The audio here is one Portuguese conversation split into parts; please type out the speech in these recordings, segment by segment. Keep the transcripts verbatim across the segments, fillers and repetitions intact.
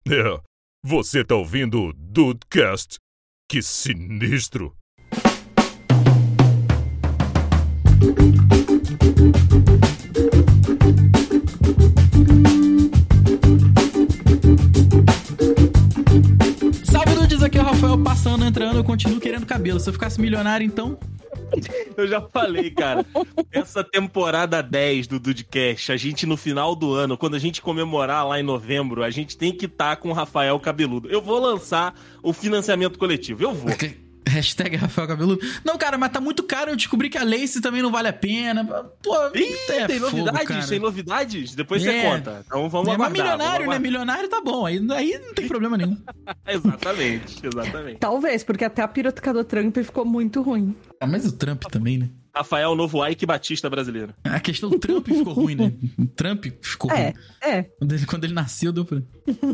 É, você tá ouvindo o Dudecast? Que sinistro! Salve, Dudes! Aqui é o Rafael passando, entrando, eu continuo querendo cabelo. Se eu ficasse milionário, então... Eu já falei, cara, essa temporada dez do Dudecast, a gente no final do ano, quando a gente comemorar lá em novembro, a gente tem que estar com o Rafael Cabeludo. Eu vou lançar o financiamento coletivo, eu vou. Hashtag Rafael Cabeludo. Não, cara, mas tá muito caro. Eu descobri que a Lace também não vale a pena. Pô, Ih, é tem fogo, novidades? cara. Tem novidades? Depois É. você conta. Então vamos É, mas aguardar. milionário, vamos né? aguardar. Milionário tá bom. Aí, aí não tem problema nenhum. Exatamente, exatamente. Talvez, porque até a peruca do Trump ficou muito ruim. Ah, mas o Trump também, né? Rafael, o novo Ike Batista brasileiro. A questão do Trump ficou ruim, né? O Trump ficou É, ruim. é. Quando ele, quando ele nasceu, deu pra...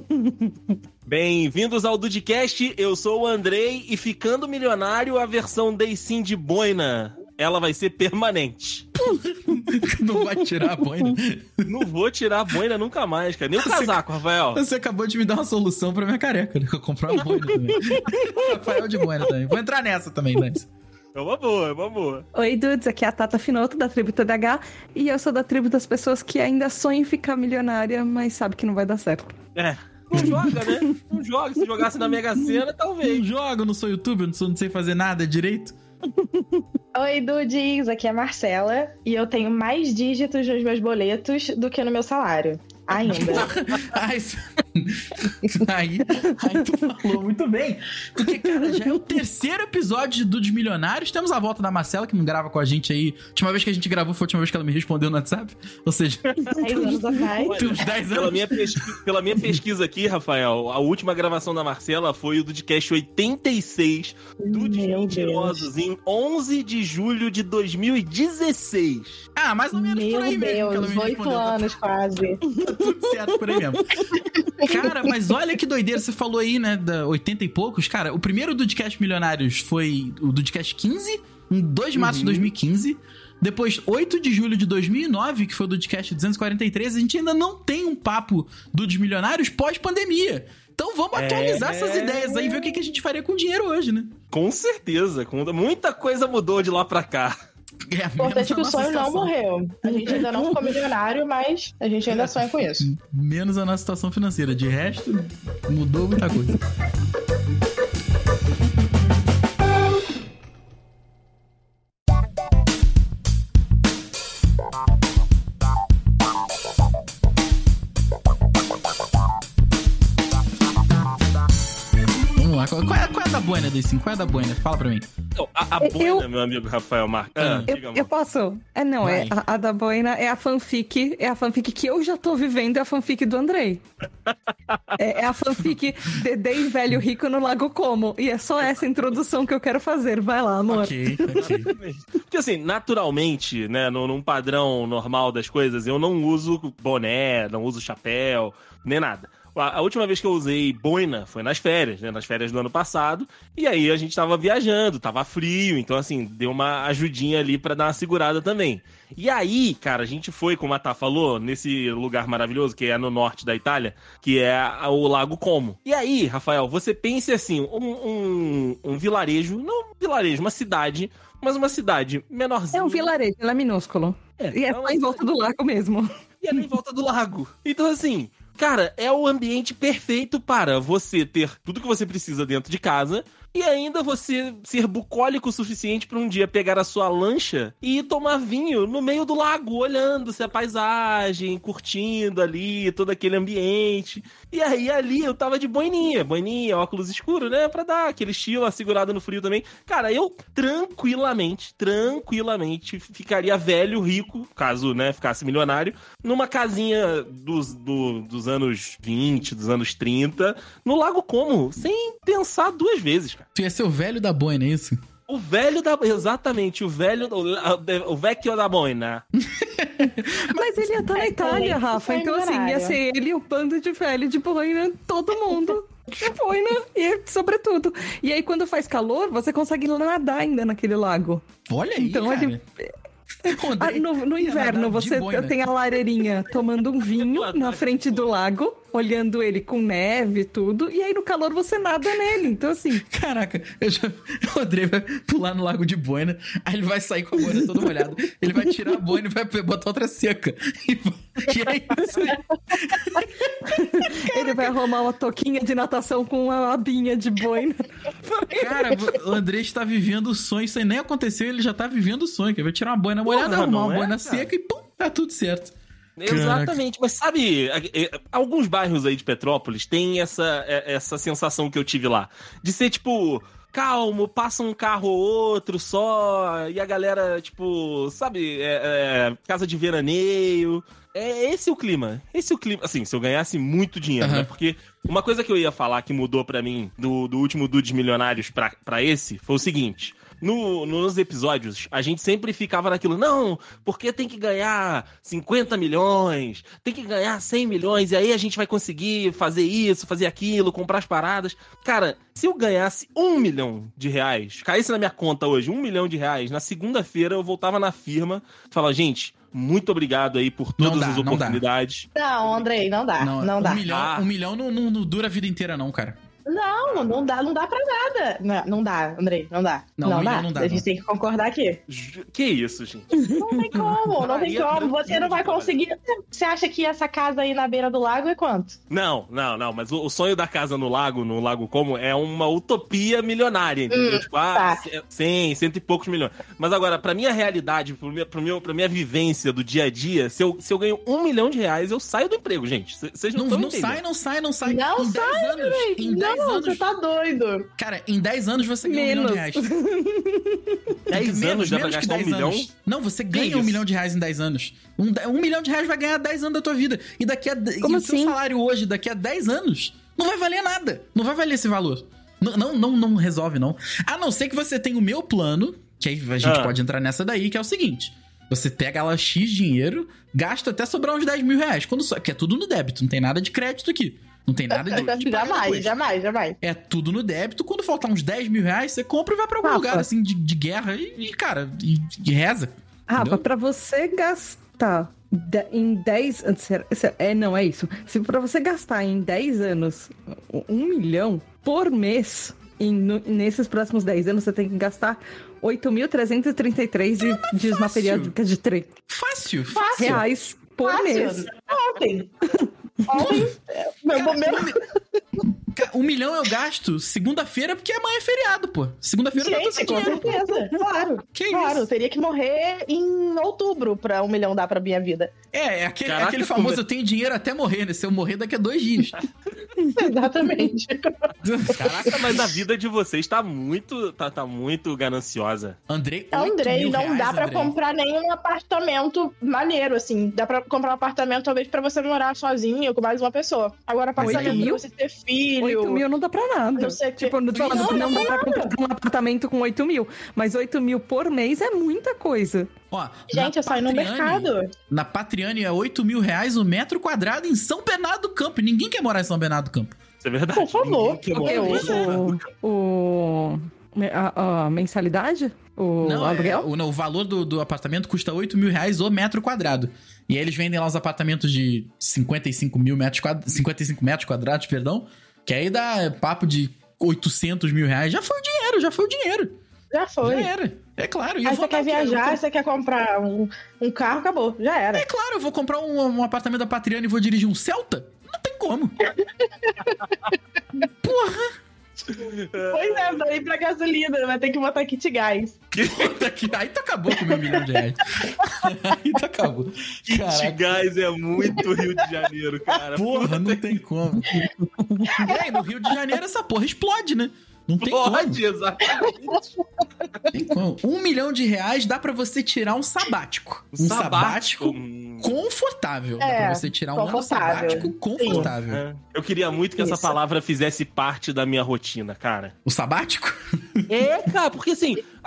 Bem-vindos ao Dudecast, eu sou o Andrei e ficando milionário, a versão Day Sim de boina, ela vai ser permanente. Não vai tirar a boina. Não vou tirar a boina nunca mais, cara. Nem o casaco, Rafael. Você acabou de me dar uma solução pra minha careca, né? Eu comprar uma boina também. Rafael de boina também. Vou entrar nessa também, Nancy. É uma boa, é uma boa. Oi, dudes, aqui é a Tata Finoto, da tribo T D A H, e eu sou da tribo das pessoas que ainda sonham em ficar milionária, mas sabe que não vai dar certo. É. Não joga, né? Não joga. Se jogasse na Mega Sena, Não talvez. jogo, eu não sou youtuber, eu não, sou, não sei fazer nada direito. Oi, Dudes, aqui é a Marcela e eu tenho mais dígitos nos meus boletos do que no meu salário. Ainda. Ai, isso- aí, aí tu falou muito bem. Porque, cara, já é o terceiro episódio de Dudes Milionários. Temos a volta da Marcela, que não grava com a gente aí. A última vez que a gente gravou foi a última vez que ela me respondeu no WhatsApp. Ou seja, Dez anos atrás. tem uns dez Pela anos. minha, pesqui- pela minha pesquisa aqui, Rafael, a última gravação da Marcela foi o Dudecast oitenta e seis, Dudes Meu Mentirosos, em onze de julho de dois mil e dezesseis. Ah, mais ou menos por Meu aí mesmo que ela Deus, me oito respondeu. Tá anos quase. tudo certo por aí mesmo. Cara, mas olha que doideira, você falou aí, né, da oitenta e poucos. Cara, o primeiro Dudecast Milionários foi o Dudecast quinze, em dois de março de dois mil e quinze. Depois, oito de julho de dois mil e nove, que foi o Dudecast duzentos e quarenta e três. A gente ainda não tem um papo Dudes Milionários pós-pandemia. Então vamos É. atualizar essas ideias aí e ver o que que a gente faria com o dinheiro hoje, né? Com certeza, com- muita coisa mudou de lá pra cá. É, O importante é que o menos a nossa sonho não situação. morreu. A gente ainda não ficou milionário, mas a gente ainda sonha com isso. Menos a nossa situação financeira. De resto, mudou muita coisa. Vamos lá. Qual qual é, qual é a da boina, Day Sim? Qual é a da boina? Fala pra mim. Então, a, a Eu- boina, meu amigo Rafael Marques. Ah, Eu, diga, eu amor. posso? É, não, Vai. é a, a da boina é a fanfic, é a fanfic que eu já tô vivendo, é a fanfic do Andrei. É, é a fanfic Dedê e Velho Rico no Lago Como, e é só essa introdução que eu quero fazer, vai lá, amor. Ok, ok. Porque assim, naturalmente, né, no- num padrão normal das coisas, eu não uso boné, não uso chapéu, nem nada. A, a última vez que eu usei boina foi nas férias, né, nas férias do ano passado, e aí a gente tava viajando, tava frio, então assim, deu uma ajudinha ali pra dar uma segurada também. E aí, cara, a gente foi, como a Tá falou, nesse lugar maravilhoso que é no norte da Itália, que é a- o Lago Como. E aí, Rafael, você pense assim, um, um, um vilarejo, não um vilarejo, uma cidade, mas uma cidade menorzinha. É um vilarejo, ele é minúsculo. É, E é é só uma em volta do lago mesmo. E ali em volta do lago. Então, assim, cara, é o ambiente perfeito para você ter tudo que você precisa dentro de casa e ainda você ser bucólico o suficiente para um dia pegar a sua lancha e ir tomar vinho no meio do lago, olhando-se a paisagem, curtindo ali todo aquele ambiente. E aí, ali, eu tava de boininha, boininha, óculos escuros, né, pra dar aquele estilo, a segurada no frio também. Cara, eu tranquilamente, tranquilamente ficaria velho, rico, caso, né, ficasse milionário, numa casinha dos, do- dos anos vinte, dos anos trinta, no Lago Como, sem pensar duas vezes, cara. Tu ia ser o velho da boina, é isso? O velho da... Exatamente, o velho... O, o vecchio da boina. Mas ele ia estar na É, Itália, ele Rafa. foi Então, assim, ia milionário. ser ele e o bando de velho de boina, todo mundo de boina, e sobretudo. E aí, quando faz calor, você consegue nadar ainda naquele lago. Olha aí, Então, cara. ele... Ah, no, no inverno, você tem a lareirinha tomando um vinho na frente do lago, olhando ele com neve e tudo, e aí no calor você nada nele, então assim... Caraca, eu já, o Andrei vai pular no lago de boina, aí ele vai sair com a boina toda molhada, ele vai tirar a boina e vai botar outra seca, e, e é isso aí. Ele vai arrumar uma touquinha de natação com uma abinha de boina. Cara, o Andrei está vivendo o sonho, isso aí nem aconteceu, ele já tá vivendo o sonho, que ele vai tirar uma boina molhada, Porra, arrumar uma é, boina cara. seca e pum, tá tudo certo. Exatamente, mas sabe, alguns bairros aí de Petrópolis tem essa, essa sensação que eu tive lá, de ser tipo, calmo, passa um carro ou outro só, e a galera, tipo, sabe, é, é, casa de veraneio, é esse o clima, esse o clima, assim, se eu ganhasse muito dinheiro, Uhum. né, porque uma coisa que eu ia falar que mudou pra mim do, do último Dudes Milionários pra, pra esse, foi o seguinte... No, nos episódios, a gente sempre ficava naquilo, não, porque tem que ganhar cinquenta milhões, tem que ganhar cem milhões, e aí a gente vai conseguir fazer isso, fazer aquilo, comprar as paradas. Cara, se eu ganhasse um milhão de reais, caísse na minha conta hoje um milhão de reais, na segunda-feira eu voltava na firma e falava, gente, muito obrigado aí por todas Não dá, as não dá. oportunidades. Não, Andrei, não dá. Não, um dá. Milhão, Ah. Um milhão não, não, não dura a vida inteira não, cara. Não, não dá, não dá pra nada. Não, não dá, Andrei, não dá. Não, Não, um dá. milhão não dá, A gente não. tem que concordar aqui. Ju- Que isso, gente? Não tem como, não tem Maria como. Você não vai conseguir. Você acha que essa casa aí na beira do lago é quanto? Não, não, não, mas o, o sonho da casa no lago, no Lago Como, é uma utopia milionária, entendeu? Hum, tipo, ah, tá. cem, cento e poucos milhões. Mas agora, pra minha realidade, pro meu, pro meu, pra minha vivência do dia a dia, se eu, se eu ganho um milhão de reais, eu saio do emprego, gente. Vocês não Não, estão não entendendo. sai, não sai, não sai. Não em dez sai, anos, em dez Não, anos, você tá doido. cara, em dez anos você ganha um milhão de reais. dez anos dá pra gastar um dez milhão? anos. Não, você ganha isso? um milhão de reais em dez anos. Um, de- um milhão de reais vai ganhar dez anos da tua vida. E daqui a... Como e o seu assim? salário hoje, daqui a dez anos, não vai valer nada. Não vai valer esse valor. Não, não, não, não resolve, não. A não ser que você tenha o meu plano, que aí a gente Ah. pode entrar nessa daí, que é o seguinte. Você pega lá X dinheiro, gasta até sobrar uns dez mil reais. Quando só, que é tudo no débito, não tem nada de crédito aqui. Não tem nada de, de pagar jamais, depois. jamais, jamais. É tudo no débito. Quando faltar uns dez mil reais, você compra e vai pra algum Rafa. lugar, assim, de, de guerra e, e, cara, e, e reza. Rafa, Entendeu? pra você gastar de- em dez... será- será- É, não, é isso. Se pra você gastar em dez anos um milhão por mês, em, no- nesses próximos dez anos você tem que gastar oito mil trezentos e trinta e três e diz uma fácil. periódica de três Fácil, fácil. reais por Fácil. mês. Ontem. Ontem. é, Meu, Cara, meu... um, mi- Ca- um milhão eu gasto segunda-feira porque amanhã é feriado, pô. Segunda-feira eu já tô sem Gente, com dinheiro. certeza. Claro. Que claro, isso? teria que morrer em outubro pra um milhão dar pra minha vida. É, é aquele, Caraca, aquele famoso como é- eu tenho dinheiro até morrer, né? Se eu morrer daqui a dois dias. Exatamente. Caraca, mas a vida de vocês tá muito, tá, tá muito gananciosa. Andrei, oito Andrei, mil não reais, dá pra Andrei. comprar nenhum apartamento maneiro, assim. Dá pra comprar um apartamento, talvez, pra você morar sozinho com mais uma pessoa. Agora, apartamento mil? pra você ter filho. oito mil não dá pra nada. Não sei o que- Tipo, não, tô falando Não, que não não dá pra comprar um apartamento com oito mil. Mas oito mil por mês é muita coisa. Ó, Gente, na eu saio no Patriane- mercado. Na Patriane é oito mil reais o metro quadrado em São Bernardo do Campo. Ninguém quer morar em São Bernardo do Campo. Isso é verdade. Por favor. Ninguém quer Porque morar eu- em São Bernardo do Campo. O. o a, a mensalidade? O Não, é, aluguel? o, não, o valor do, do apartamento custa oito mil reais o metro quadrado. E aí eles vendem lá os apartamentos de cinquenta e cinco mil metros quadrados, cinquenta e cinco metros quadrados, perdão. Que aí dá papo de oitocentos mil reais. Já foi o dinheiro, já foi o dinheiro. Já foi. Já era. É claro. E eu Aí vou você quer dar o quê? Eu viajar, vou- você quer comprar um, um carro, acabou. Já era. É claro, eu vou comprar um, um apartamento da Patriane e vou dirigir um Celta? Não tem como. Porra! Pois é, daí pra gasolina, vai ter que botar kit gás. Puta que- Aí tu acabou com o meu milhão de reais. Aí tu acabou. Kit Caraca. Gás é muito Rio de Janeiro, cara. Porra, não tem como. E aí, no Rio de Janeiro, essa porra explode, né? Não tem Pode, exatamente. como. Tem como. Um milhão de reais dá pra você tirar um sabático. Um sabático, Hum, confortável. Dá É, pra você tirar um ano confortável. sabático confortável. é. Eu queria muito que essa Isso. palavra fizesse parte da minha rotina, cara. O sabático? É, cara, porque assim,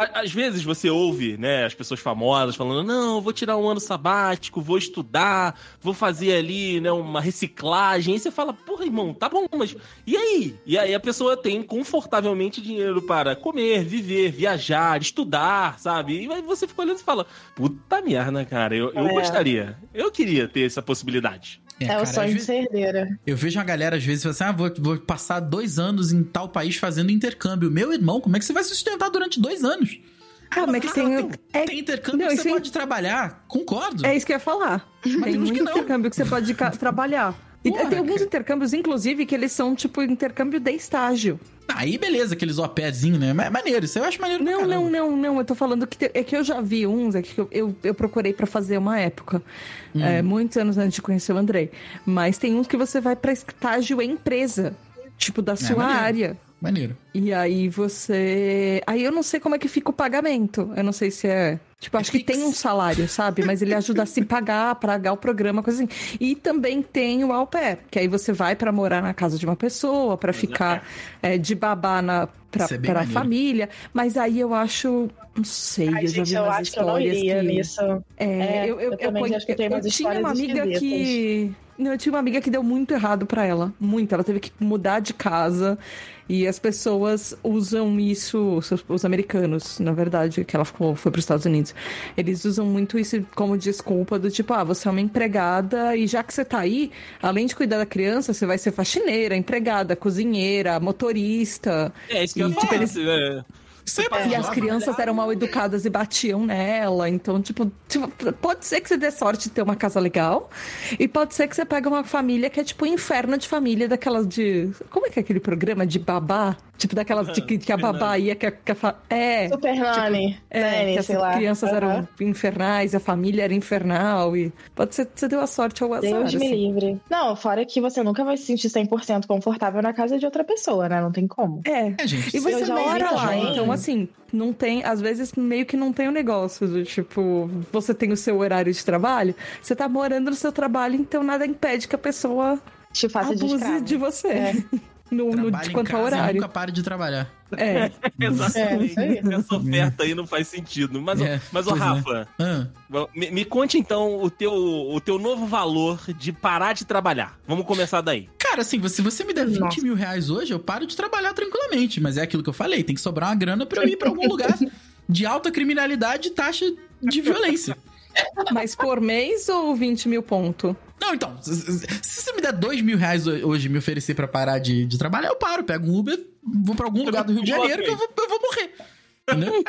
Às vezes você ouve, né, as pessoas famosas falando, não, vou tirar um ano sabático, vou estudar, vou fazer ali, né, uma reciclagem. E você fala, porra, irmão, tá bom, mas e aí? E aí a pessoa tem confortavelmente dinheiro para comer, viver, viajar, estudar, sabe? E aí você fica olhando e fala, puta merda, cara, eu, eu É. gostaria, eu queria ter essa possibilidade. É, cara, o às sonho de vezes- ser herdeira. Eu vejo uma galera, às vezes, assim, ah, vou, vou passar dois anos em tal país fazendo intercâmbio. Meu irmão, como é que você vai se sustentar durante dois anos? Ah, mas Cara, tem- tem, é- tem intercâmbio não, que isso você é- pode trabalhar, concordo. É isso que eu ia falar. Mas Tem tem uns muito que não. intercâmbio que você pode ca- trabalhar. E Porra, tem alguns cara. intercâmbios, inclusive, que eles são, tipo, intercâmbio de estágio. Aí, beleza, aqueles au pairzinho, né? Mas é maneiro, isso eu acho maneiro pra Não, caramba. não, não, não. Eu tô falando que... te- É que eu já vi uns, é que eu, eu, eu procurei pra fazer uma época. Hum. É, muitos anos antes de conhecer o Andrei. Mas tem uns que você vai pra estágio em empresa. Tipo, da sua maneiro. área. Maneiro. E aí você... Aí eu não sei como é que fica o pagamento. Eu não sei se é... Tipo, acho que fixo. tem um salário, sabe? Mas ele ajuda a se pagar, pagar o programa, coisa assim. E também tem o au pair, que aí você vai pra morar na casa de uma pessoa, pra ficar é, de babá na, pra, Isso é bem pra maneiro. família. Mas aí eu acho... Não sei, Ai, eu já gente, vi eu umas acho que eu não histórias iria que... nisso. É, É, eu, eu, eu também ponho- acho que tem umas eu tinha uma histórias amiga esquisitas. que... Não, eu tinha uma amiga que deu muito errado pra ela. Muito. Ela teve que mudar de casa. E as pessoas usam isso... Os, os americanos, na verdade, que ela ficou, foi pros Estados Unidos. Eles usam muito isso como desculpa do tipo... Ah, você é uma empregada e já que você tá aí... Além de cuidar da criança, você vai ser faxineira, empregada, cozinheira, motorista. É, isso que eu E, ia tipo, falar, eles- é. Isso é E as razoável. crianças eram mal educadas e batiam nela. Então, tipo, tipo, pode ser que você dê sorte de ter uma casa legal. E pode ser que você pegue uma família que é tipo um inferno de família, daquelas de. Como é que é aquele programa de babá? Tipo, daquelas de que, que a babá ia. Que a, que a fa... É. Super Nani, É, Nani, que as sei lá. crianças Aham. eram infernais, a família era infernal. E pode ser que você deu a sorte ao azar. Deus me assim. livre. Não, fora que você nunca vai se sentir cem por cento confortável na casa de outra pessoa, né? Não tem como. É. É, gente. E você você já mora ouvi lá, também. então assim, não tem, às vezes meio que não tem o negócio do tipo, você tem o seu horário de trabalho, você tá morando no seu trabalho, então nada impede que a pessoa Te faça de abuse escravo. de você. É. No, no, Trabalha de em quanto ao casa e horário. nunca pare de trabalhar. É. Exatamente. É, isso aí. Essa oferta aí não faz sentido. Mas, ô- É, mas ô, pois é. Rafa, Ah, me, me conte então o teu, o teu novo valor de parar de trabalhar. Vamos começar daí. cara, assim, se você me der vinte Nossa. mil reais hoje, eu paro de trabalhar tranquilamente. Mas é aquilo que eu falei, tem que sobrar uma grana pra eu ir pra algum lugar de alta criminalidade e taxa de violência. Mas por mês ou vinte mil ponto? Não, então, se, se- se você me der dois mil reais ho- hoje e me oferecer pra parar de, de trabalhar, eu paro, pego um Uber, vou pra algum lugar do Rio de Janeiro que eu vou, eu vou morrer. Entendeu?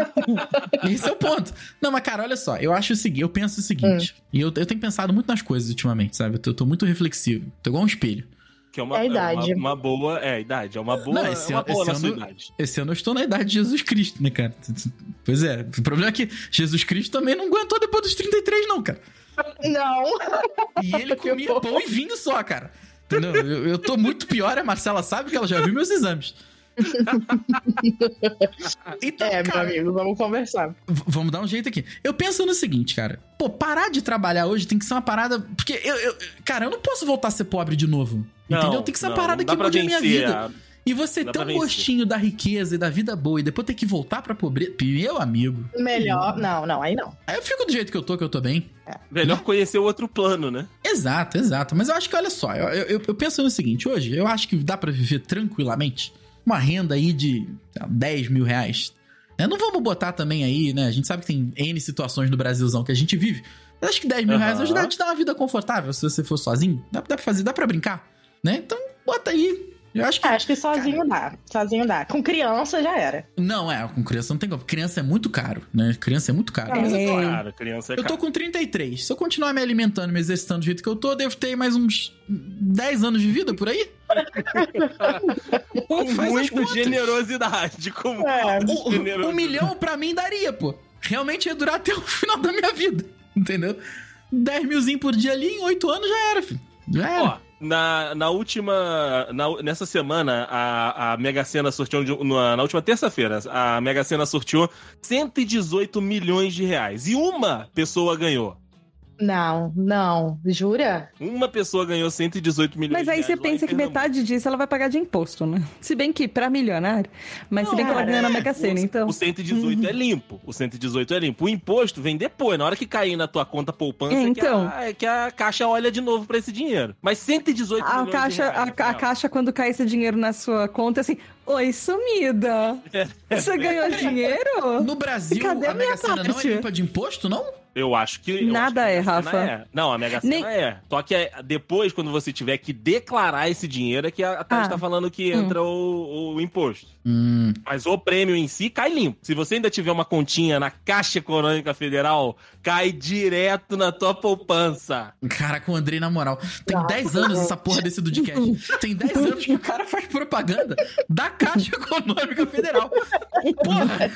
Esse é o ponto. Não, mas cara, olha só, eu acho o seguinte, eu penso o seguinte, e eu, eu tenho pensado muito nas coisas ultimamente, sabe? Eu tô, eu tô muito reflexivo, tô igual um espelho. Que é uma, É a idade. é uma, uma boa. É, a idade. É uma boa, Não, é esse uma ano- boa esse na sua ano- idade. Esse ano eu estou na idade de Jesus Cristo, né, cara? Pois é, o problema é que Jesus Cristo também não aguentou depois dos trinta e três, não, cara. Não. E ele comia pão e vinho só, cara. Entendeu? Eu, eu tô muito pior, a Marcela sabe que ela já viu meus exames. Então, É, meu cara, amigo, vamos conversar. v- vamos dar um jeito aqui. Eu penso no seguinte, cara. Pô, parar de trabalhar hoje tem que ser uma parada... Porque, eu, eu- cara, eu não posso voltar a ser pobre de novo. Entendeu? Não, Tem que ser uma não, parada não dá que pra mude a minha vencer vida. a- E você dá ter pra um vencer. gostinho da riqueza e da vida boa e depois ter que voltar pra pobreza... Meu amigo. Melhor. Não, não, aí não. Aí eu fico do jeito que eu tô, que eu tô bem. Melhor conhecer o outro plano, né? Exato, exato. Mas eu acho que, olha só, eu, eu, eu penso no seguinte, hoje, eu acho que dá pra viver tranquilamente uma renda aí de sei lá, dez mil reais. Né? Não vamos botar também aí, né? A gente sabe que tem N situações no Brasilzão que a gente vive. Mas acho que dez mil Aham. reais hoje dá te dar uma vida confortável se você for sozinho. Dá, dá pra fazer, dá pra brincar, né? Então, bota aí. Eu acho que... Acho que sozinho dá. Sozinho dá. Com criança já era. Não, é, com criança não tem como. Criança é muito caro, né? Criança é muito caro. É. Mas eu tô- Claro, criança é Eu tô caro. com trinta e três. Se eu continuar me alimentando, me exercitando do jeito que eu tô, eu devo ter mais uns dez anos de vida por aí. Com Faz as muita contas. generosidade. Com É. muita Um, um generosidade. milhão pra mim daria, pô. Realmente ia durar até o final da minha vida. Entendeu? dez milzinho por dia ali, em oito anos já era, filho. Já era. Ó, na, na última. na- nessa semana, a, a Mega Sena sorteou. de- Na, na última terça-feira, a Mega Sena sorteou cento e dezoito milhões de reais. E uma pessoa ganhou. Não, não. Jura? Uma pessoa ganhou cento e dezoito milhões Mas aí de você reais lá em pensa que Pernambuco. metade disso ela vai pagar de imposto, né? Se bem que pra milionário, mas se bem que ela Cara, ganha na Mega Sena, O- então... O cento e dezoito é limpo. O cento e dezoito é limpo. O imposto vem depois, na hora que cair na tua conta poupança, É, é então. que, a, é que a Caixa olha de novo pra esse dinheiro. Mas cento e dezoito A milhões caixa, de reais, a, a Rafael. caixa, quando cai esse dinheiro na sua conta, é assim, oi, sumida. Você ganhou dinheiro? No Brasil, Cadê a a minha Mega Sena não é parte? limpa de imposto, não? Eu acho que. eu Nada acho que a é, Mega Sena Rafa. é. Não, a Mega Sena Nem- é. Só que é depois, quando você tiver que declarar esse dinheiro, é que a Tati Ah. tá falando que entra o, o imposto. Hum. Mas o prêmio em si cai limpo. Se você ainda tiver uma continha na Caixa Econômica Federal, cai direto na tua poupança. Caraca, o Andrei, na moral, tem dez anos essa porra desse Dudcast. Tem dez anos que o cara faz propaganda da Caixa Econômica Federal. Porra!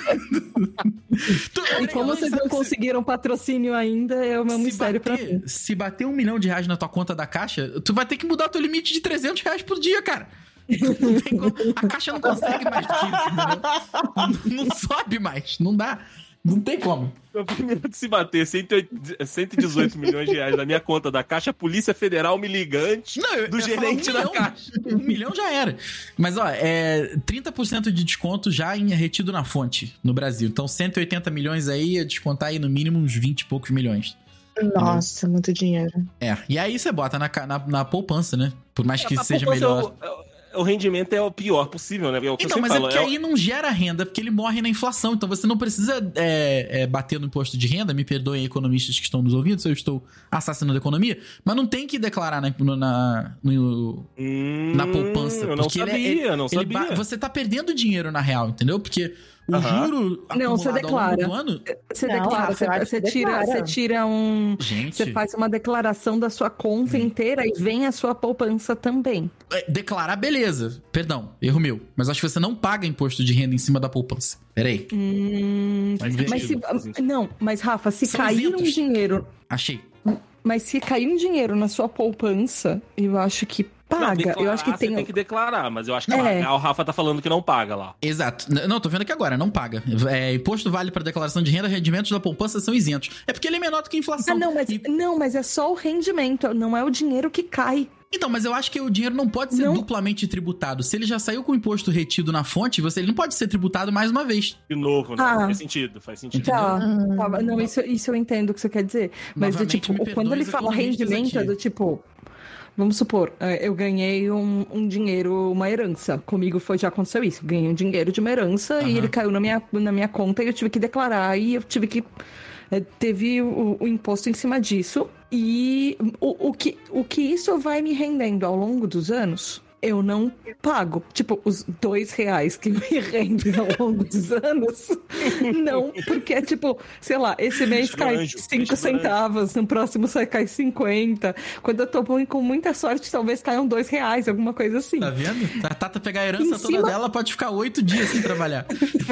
Tu- E Andrei, como vocês sabe não que se- conseguiram patrocínio ainda, é o meu se mistério pra bater, mim. se bater um milhão de reais na tua conta da Caixa, tu vai ter que mudar teu limite de trezentos reais por dia, cara. Não tem como- A Caixa não consegue mais do que isso, entendeu? Não, não sobe mais, não dá. Não tem como. O primeiro que se bater cento e dezoito milhões de reais na minha conta da Caixa, a Polícia Federal me liga antes Não, eu, do eu ia falar gerente um da milhão. Caixa. Um milhão já era. Mas, ó, é trinta por cento de desconto já em retido na fonte no Brasil. Então, cento e oitenta milhões aí, ia descontar aí no mínimo uns vinte e poucos milhões. Nossa, muito dinheiro. É, e aí você bota na, ca- na, na poupança, né? Por mais que A seja poupança, melhor. O, o rendimento é o pior possível, né? É o que eu Então, sempre mas é falo, porque é o- aí não gera renda, porque ele morre na inflação. Então você não precisa é, é, bater no imposto de renda. Me perdoem economistas que estão nos ouvindo se eu estou assassinando a economia. Mas não tem que declarar na, no- na, no- Hum, na poupança. Eu não porque ele é- sabia, ele- não ele sabia. ba- você tá perdendo dinheiro na real, entendeu? Porque o Aham. juro Não, você acumulado ao longo declara. do ano... Você Não, declara, Rafa, você, eu acho você que tira, declara. você tira um. Gente, Você faz uma declaração da sua conta inteira e vem a sua poupança também. é, declarar, beleza. Perdão, erro meu. Mas acho que você não paga imposto de renda em cima da poupança. Peraí, Hum, Faz mas se, sentido, faz sentido. não, mas Rafa, se São cair um isentos. dinheiro, achei. mas se cair um dinheiro na sua poupança, eu acho que Não, paga. declarar, eu acho que você tem. tem que declarar, mas eu acho que É. pagar, o Rafa tá falando que não paga lá. Exato. N- Não, tô vendo aqui agora, não paga. É, imposto vale para declaração de renda, rendimentos da poupança são isentos. É porque ele é menor do que a inflação. Ah, não, mas E- não, mas é só o rendimento, não é o dinheiro que cai. Então, mas eu acho que o dinheiro não pode ser Não. duplamente tributado. Se ele já saiu com o imposto retido na fonte, você ele não pode ser tributado mais uma vez. De novo, né? Ah. Faz sentido, faz sentido. Tá, Hum. tá, não, isso, isso eu entendo o que você quer dizer. Mas, do, Novamente, tipo, me quando perdoe ele os fala economistas rendimento, é aqui. do tipo. Vamos supor, eh, eu ganhei um, um dinheiro, uma herança. Comigo foi, já aconteceu isso. Ganhei um dinheiro de uma herança e Aham. ele caiu na minha, na minha conta e eu tive que declarar. E eu tive que. eh, Teve o, o imposto em cima disso. E o, o, que, o que isso vai me rendendo ao longo dos anos, eu não pago. Tipo, os dois reais que me rendem ao longo dos anos, não, porque é tipo, sei lá, esse mês Bicho do cai anjo, cinco bicho do anjo. centavos, no próximo sai cai cinquenta. Quando eu tô bom, com muita sorte, talvez caiam dois reais, alguma coisa assim. Tá vendo? A Tata pegar a herança Em toda cima- dela, pode ficar oito dias sem trabalhar.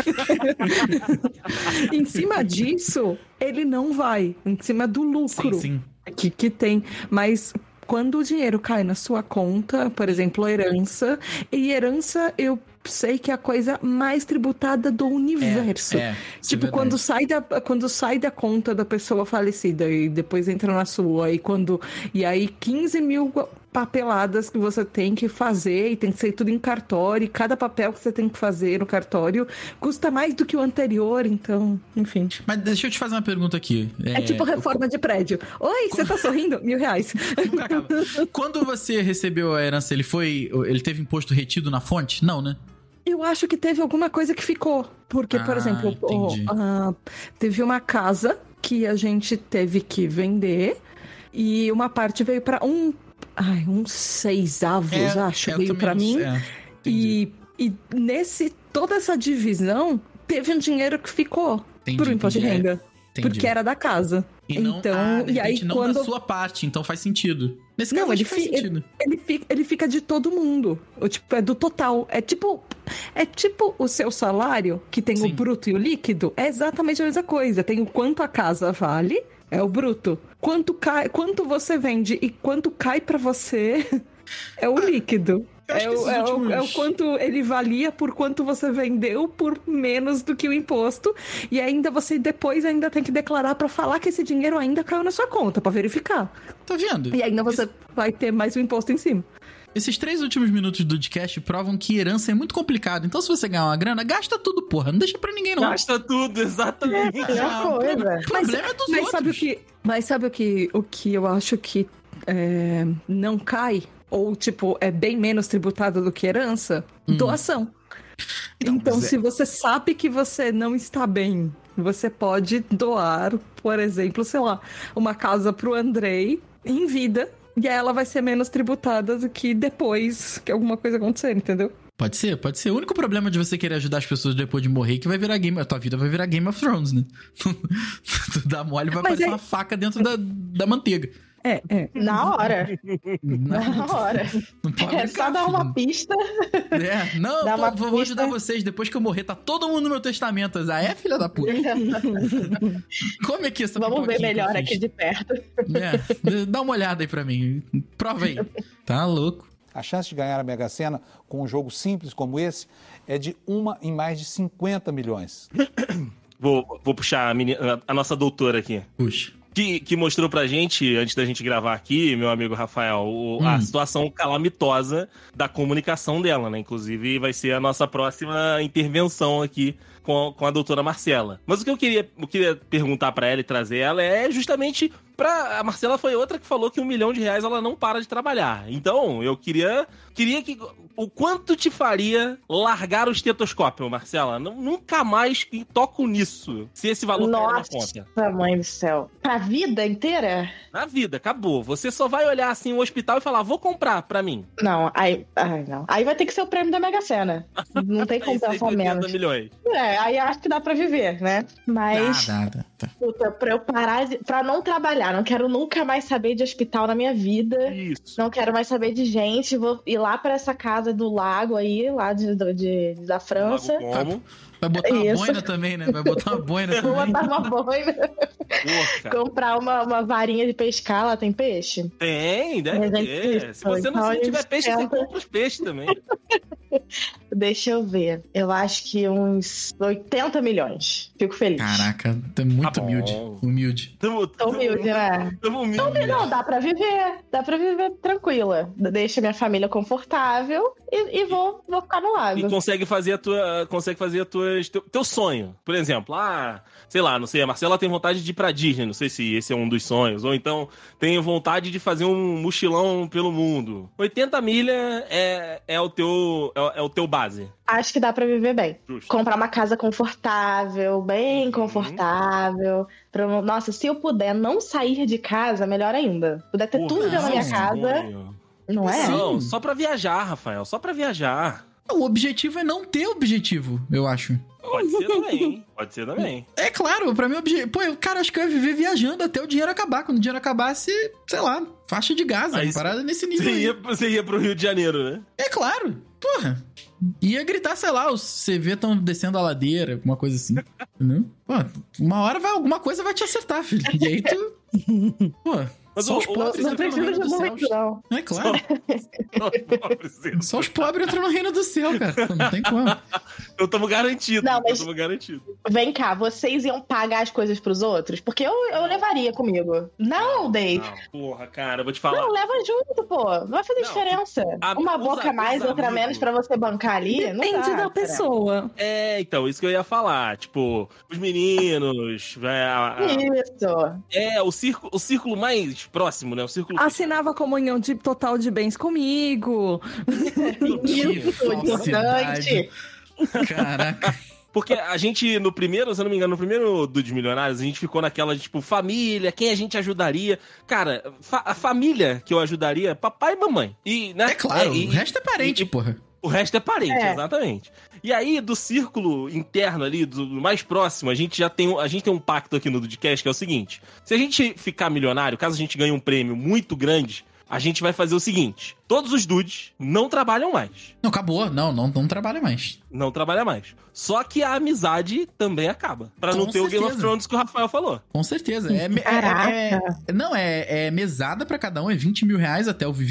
Em cima disso, ele não vai. Em cima do lucro. Sim, sim. Que, que tem. Mas quando o dinheiro cai na sua conta, por exemplo, herança, e herança eu sei que é a coisa mais tributada do universo. É, isso é Tipo, verdade. quando sai, da, quando sai da conta da pessoa falecida e depois entra na sua, e quando. E aí, quinze mil papeladas que você tem que fazer, e tem que ser tudo em cartório, e cada papel que você tem que fazer no cartório custa mais do que o anterior, então, enfim. Mas deixa eu te fazer uma pergunta aqui. É, tipo reforma de prédio. Oi, você tá sorrindo? Mil reais. Nunca acaba. Quando você recebeu a herança, ele foi. Ele teve imposto retido na fonte? Não, né? Eu acho que teve alguma coisa que ficou. Porque, por Ah, exemplo, o- entendi. ah, teve uma casa que a gente teve que vender e uma parte veio pra um. Ai, uns seis avos, acho, eu veio também pra não mim. sei, é, entendi. E, e nesse, toda essa divisão, teve um dinheiro que ficou Entendi, pro imposto de entendi. renda. Entendi. Porque era da casa. E não, então, ah, de e aí repente, não quando. da sua parte, então faz sentido. Nesse Não, caso, ele acho que faz fi- sentido. Ele fica, ele fica de todo mundo. O tipo, é do total. É tipo, é tipo o seu salário, que tem Sim. o bruto e o líquido. É exatamente a mesma coisa. Tem o quanto a casa vale, é o bruto. Quanto cai, quanto você vende e quanto cai pra você é o líquido. Eu acho É que o, esses é, o, últimos- é o quanto ele valia por quanto você vendeu por menos do que o imposto. E ainda você depois ainda tem que declarar pra falar que esse dinheiro ainda caiu na sua conta, pra verificar. Tá vendo? E ainda você vai ter mais o imposto em cima. Esses três últimos minutos do podcast provam que herança é muito complicado. Então, se você ganhar uma grana, gasta tudo, porra. Não deixa pra ninguém, não. Gasta tudo, exatamente. É, pior coisa. O problema é dos Mas outros. sabe o que, mas sabe o que, o que eu acho que é, não cai? Ou, tipo, é bem menos tributado do que herança? Hum. Doação. Então, Então, mas é- se você sabe que você não está bem, você pode doar, por exemplo, sei lá, uma casa pro Andrei em vida. E aí ela vai ser menos tributada do que depois que alguma coisa acontecer, entendeu? Pode ser, pode ser. O único problema de você querer ajudar as pessoas depois de morrer é que vai virar Game... A tua vida vai virar Game of Thrones, né? Tu dá mole e vai Mas aparecer é- uma faca dentro da, da manteiga. É, é. Na hora. Não, Na hora. não pode É brincar, só dar filho. uma pista. É, não, Dá pô, uma vou vou ajudar pista. vocês. Depois que eu morrer, tá todo mundo no meu testamento. Ah, é, filha da puta? Come aqui essa Vamos ver pipoquinha que eu melhor fiz. aqui de perto. É, dá uma olhada aí pra mim. Prova aí. Tá louco. A chance de ganhar a Mega Sena com um jogo simples como esse é de uma em mais de cinquenta milhões. Vou, vou puxar a, menina- a nossa doutora aqui. Puxa. Que, que mostrou pra gente, antes da gente gravar aqui, meu amigo Rafael, o- a Hum. situação calamitosa da comunicação dela, né? Inclusive, vai ser a nossa próxima intervenção aqui com, com a doutora Marcela. Mas o que eu queria, eu queria perguntar pra ela e trazer ela é justamente pra... A Marcela foi outra que falou que um milhão de reais ela não para de trabalhar. Então, eu queria... Queria que... O quanto te faria largar o estetoscópio, Marcela? Não- Nunca mais toco nisso, se esse valor cair na conta. Nossa, mãe do céu. Pra vida inteira? Na vida, acabou. Você só vai olhar assim o hospital e falar, vou comprar pra mim. Não, aí, ai, não. Aí vai ter que ser o prêmio da Mega Sena. Não tem como Aí pensar cento e oitenta menos. milhões. É, aí acho que dá pra viver, né? Mas, Dá, dá, dá. Tá. puta, pra eu parar de... Pra não trabalhar, não quero nunca mais saber de hospital na minha vida. Isso. Não quero mais saber de gente. Vou ir lá pra essa casa do lago aí, lá de, de- de- da França. Logo como? Vai botar uma Isso. boina também, né? Vai botar uma boina Vou também. botar uma boina. Pô, cara. Comprar uma, uma varinha de pescar, lá tem peixe? Tem, deve Mas é ter. isso, Se você não então se a tiver gente peixe, você tenta. compra os peixes também. Deixa eu ver. Eu acho que uns oitenta milhões. Fico feliz. Caraca, tá muito Tá bom. humilde. Humilde. Tamo, Tô humilde, né? Tamo humilde. Não, dá pra viver. Dá pra viver tranquila. Deixa minha família confortável e, e vou, vou ficar no lago. E consegue fazer a tua. Consegue fazer a tua, teu, teu sonho. Por exemplo, ah, sei lá, não sei, a Marcela tem vontade de ir pra Disney, não sei se esse é um dos sonhos. Ou então tem vontade de fazer um mochilão pelo mundo. oitenta milha é, é, o, teu, é, é o teu base. Acho que dá pra viver bem. Justo. Comprar uma casa confortável, bem Uhum. confortável. Pra eu- Nossa, se eu puder não sair de casa, melhor ainda. Puder ter Porra, tudo dentro da minha esse casa, sonho. não é? Não, só pra viajar, Rafael, só pra viajar. O objetivo é não ter objetivo, eu acho. Pode ser também, pode ser também. É claro, pra mim o objetivo... Pô, eu, cara, acho que eu ia viver viajando até o dinheiro acabar. Quando o dinheiro acabasse, sei lá, faixa de Gaza, Aí uma parada nesse nível Você aí. ia, você ia pro Rio de Janeiro, né? É claro, porra. Ia gritar, sei lá, os C V estão descendo a ladeira, alguma coisa assim. Entendeu? Pô, uma hora vai, alguma coisa vai te acertar, filho. E aí tu... Pô, Mas só o- os o- pobres Não entram no precisa reino de dos muito, céus. não. É claro. Não, Só os pobres entram no reino do céu, cara. Não tem como. Eu tamo garantido. Não, mas- Eu tamo garantido. Vem cá, vocês iam pagar as coisas pros outros? Porque eu, eu levaria comigo. Não, Dave. Não, porra, cara, eu vou te falar. Não, leva junto, pô. Não vai fazer Não, diferença. a- Uma os boca a- mais, os outra amigos- menos pra você bancar ali. Não Depende dá, da cara. pessoa. É, então, isso que eu ia falar. Tipo, os meninos. É, a- a- Isso. é o, círculo, o círculo mais próximo, né? O círculo. Assinava comunhão de total de bens comigo. Isso, falsidade. importante. Caraca. Porque a gente, no primeiro, se eu não me engano, no primeiro do de Milionários, a gente ficou naquela de, tipo, família, quem a gente ajudaria. Cara, fa- a família que eu ajudaria, papai e mamãe. E, né? É claro, e- o resto é parente, e- porra. O resto é parente, É. exatamente. E aí, do círculo interno ali, do mais próximo, a gente já tem, um- a gente tem um pacto aqui no Dudcast que é o seguinte: se a gente ficar milionário, caso a gente ganhe um prêmio muito grande, a gente vai fazer o seguinte: todos os dudes não trabalham mais. Não, acabou. Não, não, não trabalha mais. Não trabalha mais. Só que a amizade também acaba. Pra Com não ter o Game of certeza. Thrones que o Rafael falou. Com certeza. É, me- é- Caraca. é- é- não, é, é mesada pra cada um, é vinte mil reais até o viver.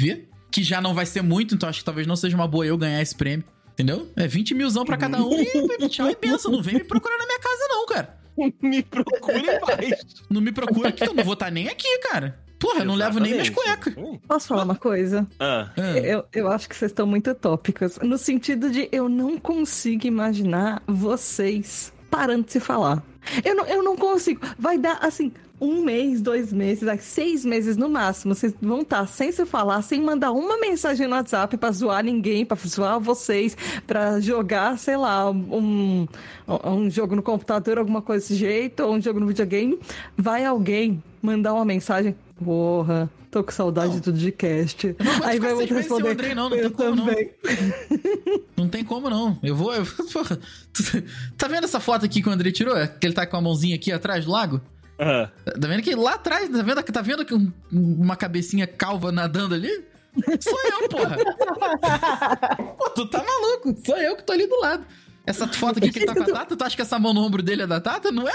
que já não vai ser muito, então acho que talvez não seja uma boa eu ganhar esse prêmio, entendeu? É vinte milzão pra cada um e tchau e benção. Não vem me procurar na minha casa não, cara. Me procure mais. Não me procura que eu não vou estar nem aqui, cara. Porra, eu não levo nem minhas cuecas. Posso falar uma coisa? Ah. Ah. Eu, eu acho que vocês estão muito tópicos. No sentido de eu não consigo imaginar vocês parando de se falar. Eu não, eu não consigo. Vai dar, assim, um mês, dois meses, like, seis meses no máximo. Vocês vão estar sem se falar, sem mandar uma mensagem no WhatsApp pra zoar ninguém, pra zoar vocês, pra jogar, sei lá, um, um jogo no computador, alguma coisa desse jeito, ou um jogo no videogame. Vai alguém mandar uma mensagem... Porra, tô com saudade Não. do podcast. Não Aí vai vocês outro vencem o responder. Andrei, não, não eu tem como, também. não. Não tem como, não. Eu vou... Eu, porra, tu- tá vendo essa foto aqui que o Andrei tirou? Que ele tá com a mãozinha aqui atrás do lago? Ah. Tá vendo que lá atrás, tá vendo, tá vendo que um- uma cabecinha calva nadando ali? Sou eu, porra. Pô, tu tá maluco. Sou eu que tô ali do lado. Essa foto aqui que ele tá com a Tata, tu acha que essa mão no ombro dele é da Tata? Não é,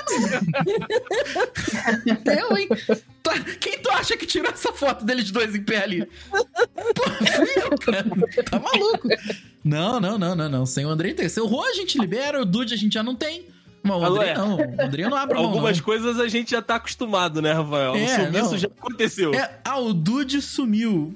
não. Eu, hein? Tu- Quem tu acha que tirou essa foto deles dois em pé ali? Pô, fui eu, cara. Tá maluco. Não, não, não, não, não. Sem o Andrei tem. Sem o Rô a gente libera, o Dude a gente já não tem. Mas o Alô, Andrei é. não. O Andrei não abre mão, Algumas não. coisas a gente já tá acostumado, né, Rafael? É, o sumiço não. já aconteceu. É, ah, o Dude sumiu.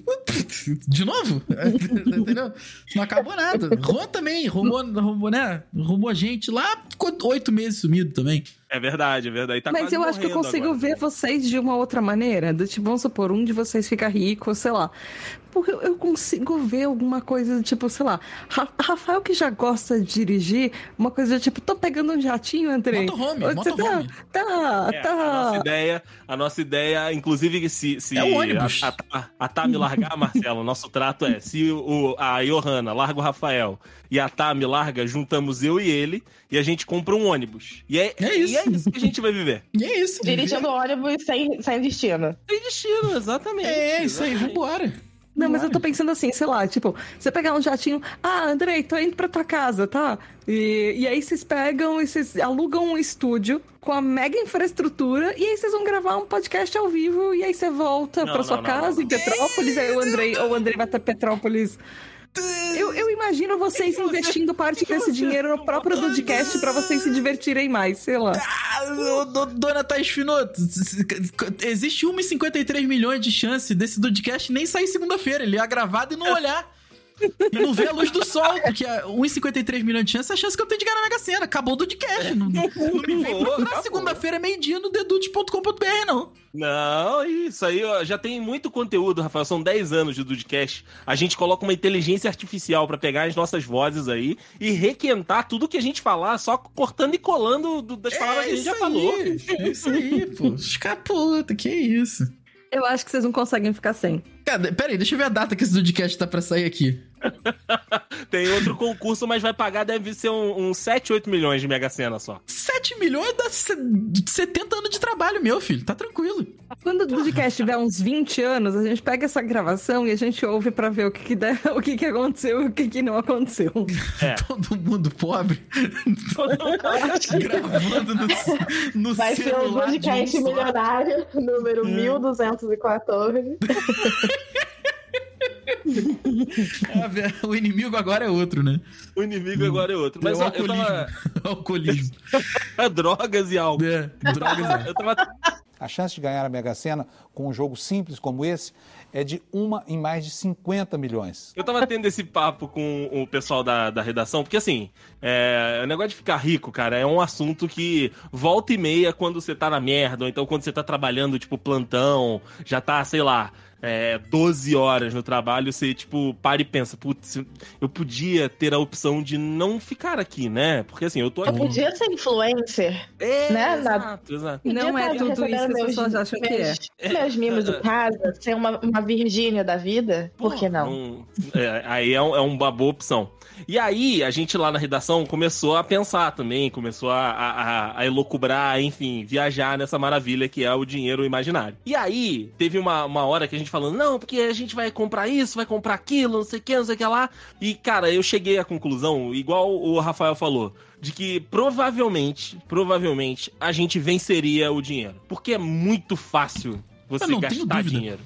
De novo? Entendeu? Não acabou nada. Rô também, rumou, rumou, né? Rumou gente lá, ficou oito meses sumido também. É verdade, é verdade. Tá Mas quase eu acho que eu morrendo consigo agora. ver vocês de uma outra maneira. Do tipo, vamos supor, um de vocês fica rico, sei lá. Porque eu- eu consigo ver alguma coisa do tipo, sei lá, Ra- Rafael que já gosta de dirigir, uma coisa do tipo, tô pegando um jatinho, Andrei. Motorhome, Você motorhome. Tá, tá, É, tá. a nossa ideia, a nossa ideia, inclusive, se, se É o ônibus. a, a, a Tá me largar, Marcelo, nosso trato é, se o, a Johanna larga o Rafael e a Tá me larga, juntamos eu e ele e a gente compra um ônibus. E é, É isso. e é isso que a gente vai viver. E é isso. Dirigindo ônibus sem, sem destino. Tem destino, exatamente. É isso aí, exatamente. vambora. Não, mas eu tô pensando assim, sei lá, tipo, você pegar um jatinho, ah, Andrei, tô indo pra tua casa, tá? E, e aí vocês pegam e vocês alugam um estúdio com a mega infraestrutura e aí vocês vão gravar um podcast ao vivo e aí você volta Não, pra sua não, não, casa não, em Petrópolis, aí o Andrei, ou o Andrei vai até Petrópolis. Eu, eu imagino vocês que você- investindo parte que desse você- dinheiro no próprio podcast pra vocês se divertirem mais, sei lá. Ah, ô, do- dona Thaís Finoto, existe uma em cinquenta e três milhões de chance desse podcast nem sair segunda-feira. Ele ia gravado e não olhar. E não ver a luz do sol, porque um em cinquenta e três milhões de chance é a chance que eu tenho de ganhar na Mega Sena. Acabou o podcast. Não, não me vem Acabou, procurar acabou. segunda-feira, meio-dia, no dedudes ponto com ponto b r, não. Não, isso aí ó, já tem muito conteúdo, Rafael. São dez anos de Dudecast. A gente coloca uma inteligência artificial pra pegar as nossas vozes aí e requentar tudo que a gente falar, só cortando e colando do- das palavras que a gente já isso falou. aí, é isso aí, pô. Escaputa, que isso. Eu acho que vocês não conseguem ficar sem. Cara, pera aí, deixa eu ver a data que esse Dudecast tá pra sair aqui. Tem outro concurso, mas vai pagar, deve ser uns um, um sete, oito milhões de Mega Sena só. sete milhões dá se- setenta anos de trabalho, meu filho. Tá tranquilo. Quando o podcast tiver uns vinte anos, a gente pega essa gravação e a gente ouve pra ver o que, que, der, o que, que aconteceu e o que, que não aconteceu. É. Todo mundo pobre. Gravando no, no Vai ser o celular de um podcast só. milionário, número mil duzentos e quatorze. Ah, velho, o inimigo agora é outro, né? O inimigo agora é outro. Mas é o ó, eu alcoolismo. tava... Alcoolismo. Drogas e álcool. É, drogas. é. Eu tava... A chance de ganhar a Mega Sena com um jogo simples como esse é de uma em mais de cinquenta milhões. Eu tava tendo esse papo com o pessoal da, da redação, porque assim, é, o negócio de ficar rico, cara, é um assunto que volta e meia quando você tá na merda, ou então quando você tá trabalhando, tipo, plantão, já tá, sei lá, é, doze horas no trabalho, você, tipo, para e pensa, putz, eu podia ter a opção de não ficar aqui, né? Porque assim, eu tô Eu aqui. podia ser influencer. É, né, na- exato, exato. Não Podia é estar tudo isso recebendo que as meus- pessoas acham que é. meus- Meus mimos de casa, ser uma, uma Virgínia da vida, por que não? Não- é, aí é, um- é uma boa opção. E aí, a gente lá na redação começou a pensar também, começou a, a, a elocubrar, enfim, viajar nessa maravilha que é o dinheiro imaginário. E aí, teve uma, uma hora que a gente falando, não, porque a gente vai comprar isso, vai comprar aquilo, não sei o que, não sei o que lá. E, cara, eu cheguei à conclusão, igual o Rafael falou, de que provavelmente, provavelmente, a gente venceria o dinheiro. Porque é muito fácil você Eu não tenho gastar dúvida. dinheiro.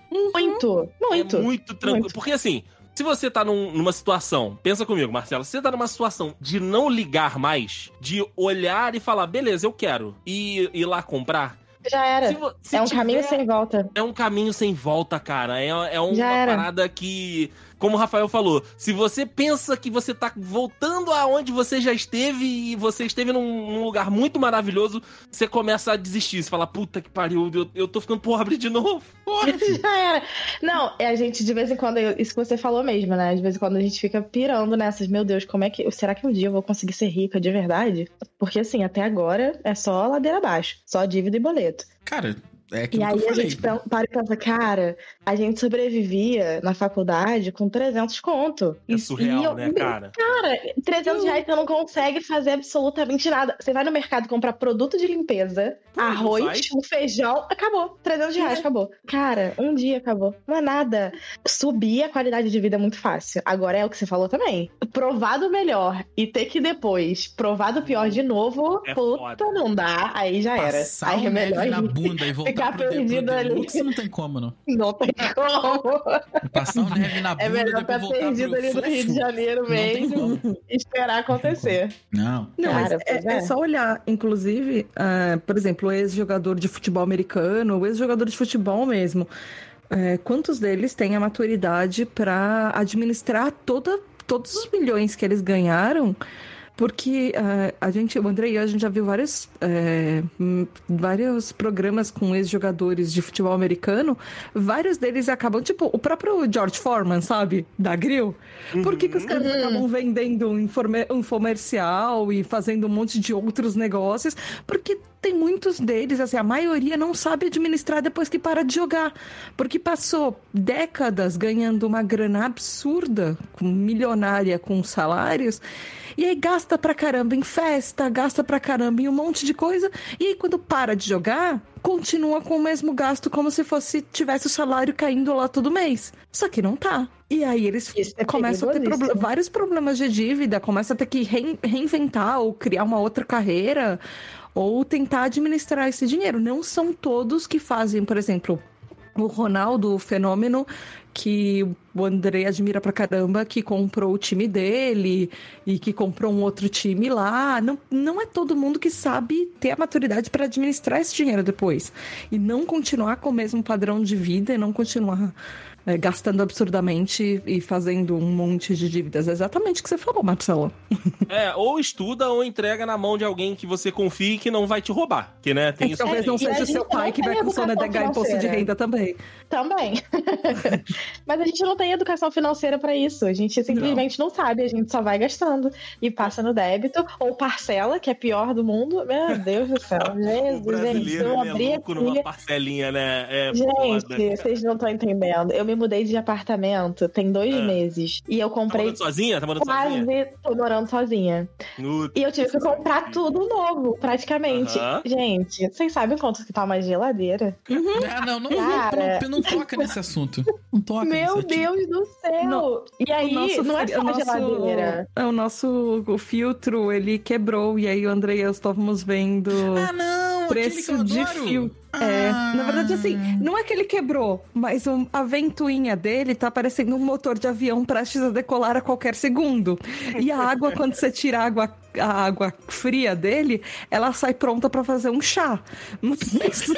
Muito, muito. É muito tranquilo. Muito. Porque assim, se você tá num- numa situação, pensa comigo, Marcelo, se você tá numa situação de não ligar mais, de olhar e falar, beleza, eu quero, e ir lá comprar. Já era. Se vo- se É um tiver- caminho sem volta. É um caminho sem volta, cara. É, é uma Já era. parada que, como o Rafael falou, se você pensa que você tá voltando aonde você já esteve e você esteve num, num lugar muito maravilhoso, você começa a desistir. Você fala, puta que pariu, eu, eu tô ficando pobre de novo. Porra. Já era. Não, é a gente, de vez em quando, isso que você falou mesmo, né? De vez em quando a gente fica pirando nessas. Meu Deus, como é que. Será que um dia eu vou conseguir ser rica de verdade? Porque, assim, até agora é só ladeira abaixo. Só dívida e boleto. Cara, é aquilo E que aí eu a falei. gente pen- para e pensa, cara, a gente sobrevivia na faculdade com trezentos conto. É E- surreal, e eu- né, cara? Cara, trezentos reais você não consegue fazer absolutamente nada. Você vai no mercado comprar produto de limpeza, Pô, não arroz, faz. um feijão, acabou. trezentos reais, acabou. Cara, um dia acabou. Não é nada. Subir a qualidade de vida é muito fácil. Agora é o que você falou também. Provar do melhor e ter que depois provar do pior de novo, É puta, foda. não dá. Aí já era. Passar Aí o é melhor neve na ir. bunda e voltar ficar pro, de- pro perdido ali. Deluxe não tem como, não. Não tem como. Passar o neve na bunda É melhor depois estar voltar perdido pro ali no fofo, Rio de Janeiro não tem mesmo como. e esperar acontecer. Não. Não, mas Cara, pois é, é. é só olhar. Inclusive, ah, por exemplo, o ex-jogador de futebol americano, o ex-jogador de futebol mesmo. É, quantos deles têm a maturidade para administrar toda, todos os milhões que eles ganharam? Porque ah, a gente, o André e eu, a gente já viu vários, é, hum, vários programas com ex-jogadores de futebol americano. Vários deles acabam, tipo, o próprio George Foreman, sabe? Da Grill. Por que, que os caras acabam vendendo um informe- um comercial e fazendo um monte de outros negócios? Porque tem muitos deles, assim, a maioria não sabe administrar depois que para de jogar. Porque passou décadas ganhando uma grana absurda, com- milionária com salários, e aí gasta pra caramba em festa, gasta pra caramba em um monte de coisa, e aí quando para de jogar, continua com o mesmo gasto como se fosse tivesse o salário caindo lá todo mês. Só que não tá. E aí eles Isso é começam a ter perigosíssimo. proble- vários problemas de dívida, começam a ter que rein- reinventar ou criar uma outra carreira, ou tentar administrar esse dinheiro. Não são todos que fazem, por exemplo, o Ronaldo, o fenômeno que o André admira pra caramba, que comprou o time dele e que comprou um outro time lá. Não, não é todo mundo que sabe ter a maturidade para administrar esse dinheiro depois. E não continuar com o mesmo padrão de vida e não continuar é, gastando absurdamente e fazendo um monte de dívidas. É exatamente o que você falou, Marcelo. É, ou estuda ou entrega na mão de alguém que você confie que não vai te roubar. Que, né, tem É, isso. talvez não E a seja o gente seu pai não que vai tem com sonegar educação imposto de financeira. renda também. Também. Mas a gente não tem educação financeira pra isso. A gente simplesmente não. sabe. A gente só vai gastando e passa no débito ou parcela, que é pior do mundo. Meu Deus do céu. O Jesus, gente, brasileiro, eu ele é abri louco numa aqui. parcelinha, né? É Gente, foda. vocês não estão entendendo. Eu me mudei de apartamento tem dois Ah. meses. E eu Tá comprei. morando sozinha? Tá morando sozinha? Quase tô morando sozinha. No- E eu tive que comprar tudo novo, praticamente. Aham. Gente, vocês sabem quanto que tá uma geladeira? É, não, não, Cara. não, não toca nesse assunto. Não toca Meu nesse Deus do céu! Não, E aí, não é fri- só o a geladeira. É, o nosso o filtro, ele quebrou. E aí o André e eu estávamos vendo Ah, não! preço aquele que de eu adoro. fio. É, Ah. na verdade, assim, não é que ele quebrou, mas um- a ventoinha dele tá parecendo um motor de avião prestes a decolar a qualquer segundo. E a água, quando você tira a água, a água fria dele, ela sai pronta pra fazer um chá. Mas-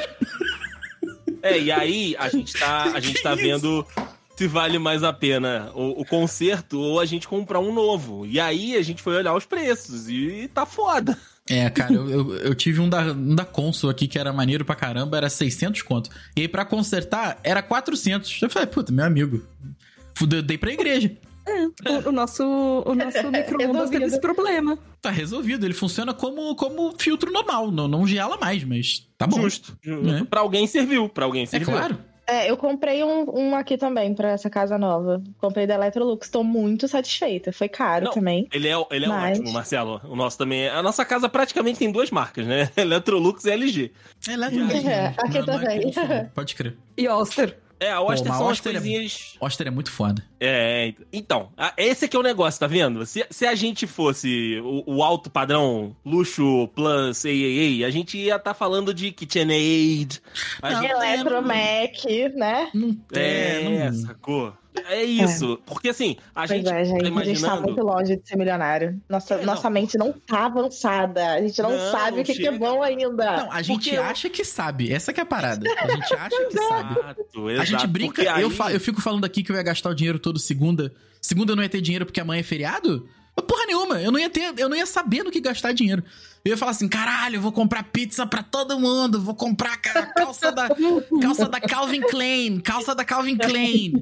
É, e aí a gente tá, a gente tá vendo se vale mais a pena o, o conserto ou a gente comprar um novo. E aí a gente foi olhar os preços e tá foda. É, cara, eu, eu, eu tive um da, um da Consul aqui que era maneiro pra caramba, era seiscentos conto. E aí pra consertar era quatrocentos. Eu falei, puta, meu amigo, fudeu, dei pra igreja. o, o nosso, o nosso micro-ondas teve esse problema. Tá resolvido, ele funciona como, como filtro normal, não, não gela mais, mas tá bom. Justo. É. Pra alguém serviu, pra alguém É serviu. claro. É, eu comprei um, um aqui também pra essa casa nova. Comprei da Electrolux, tô muito satisfeita. Foi caro Não, também. Ele é, ele é Mas- ótimo, Marcelo. O nosso também é. A nossa casa praticamente tem duas marcas, né? Electrolux e L G. É lá É, aqui não, não é também. Consul, não. Pode crer. E Oster. É, a Oster Pô, mas são as Oster é- coisinhas... Oster é muito foda. É, então, a- esse aqui é o negócio, tá vendo? Se, se a gente fosse o, o alto padrão, luxo plus A A A, a gente ia estar falando de KitchenAid. A Não, gente- Eletromac, né? Não É, é, não... sacou? É isso. Porque assim, a Pois gente é, gente. tá A gente tá imaginando... muito longe de ser milionário. Nossa, É, nossa não. mente não tá avançada. A gente não, Não, sabe não o que, que é chega. bom ainda. Não, a gente Porque eu- acha que sabe. Essa que é a parada. A gente acha que sabe. Exato, A exato. gente brinca. Porque aí- Eu, fa- eu fico falando aqui que eu ia gastar o dinheiro todo segunda. Segunda eu não ia ter dinheiro porque amanhã é feriado? Mas porra nenhuma. Eu não ia ter. Eu não ia saber no que gastar dinheiro. Eu ia falar assim, caralho, eu vou comprar pizza pra todo mundo. Vou comprar ca- calça da, calça da Calvin Klein. Calça da Calvin Klein.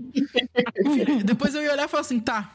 Depois eu ia olhar e falar assim, tá.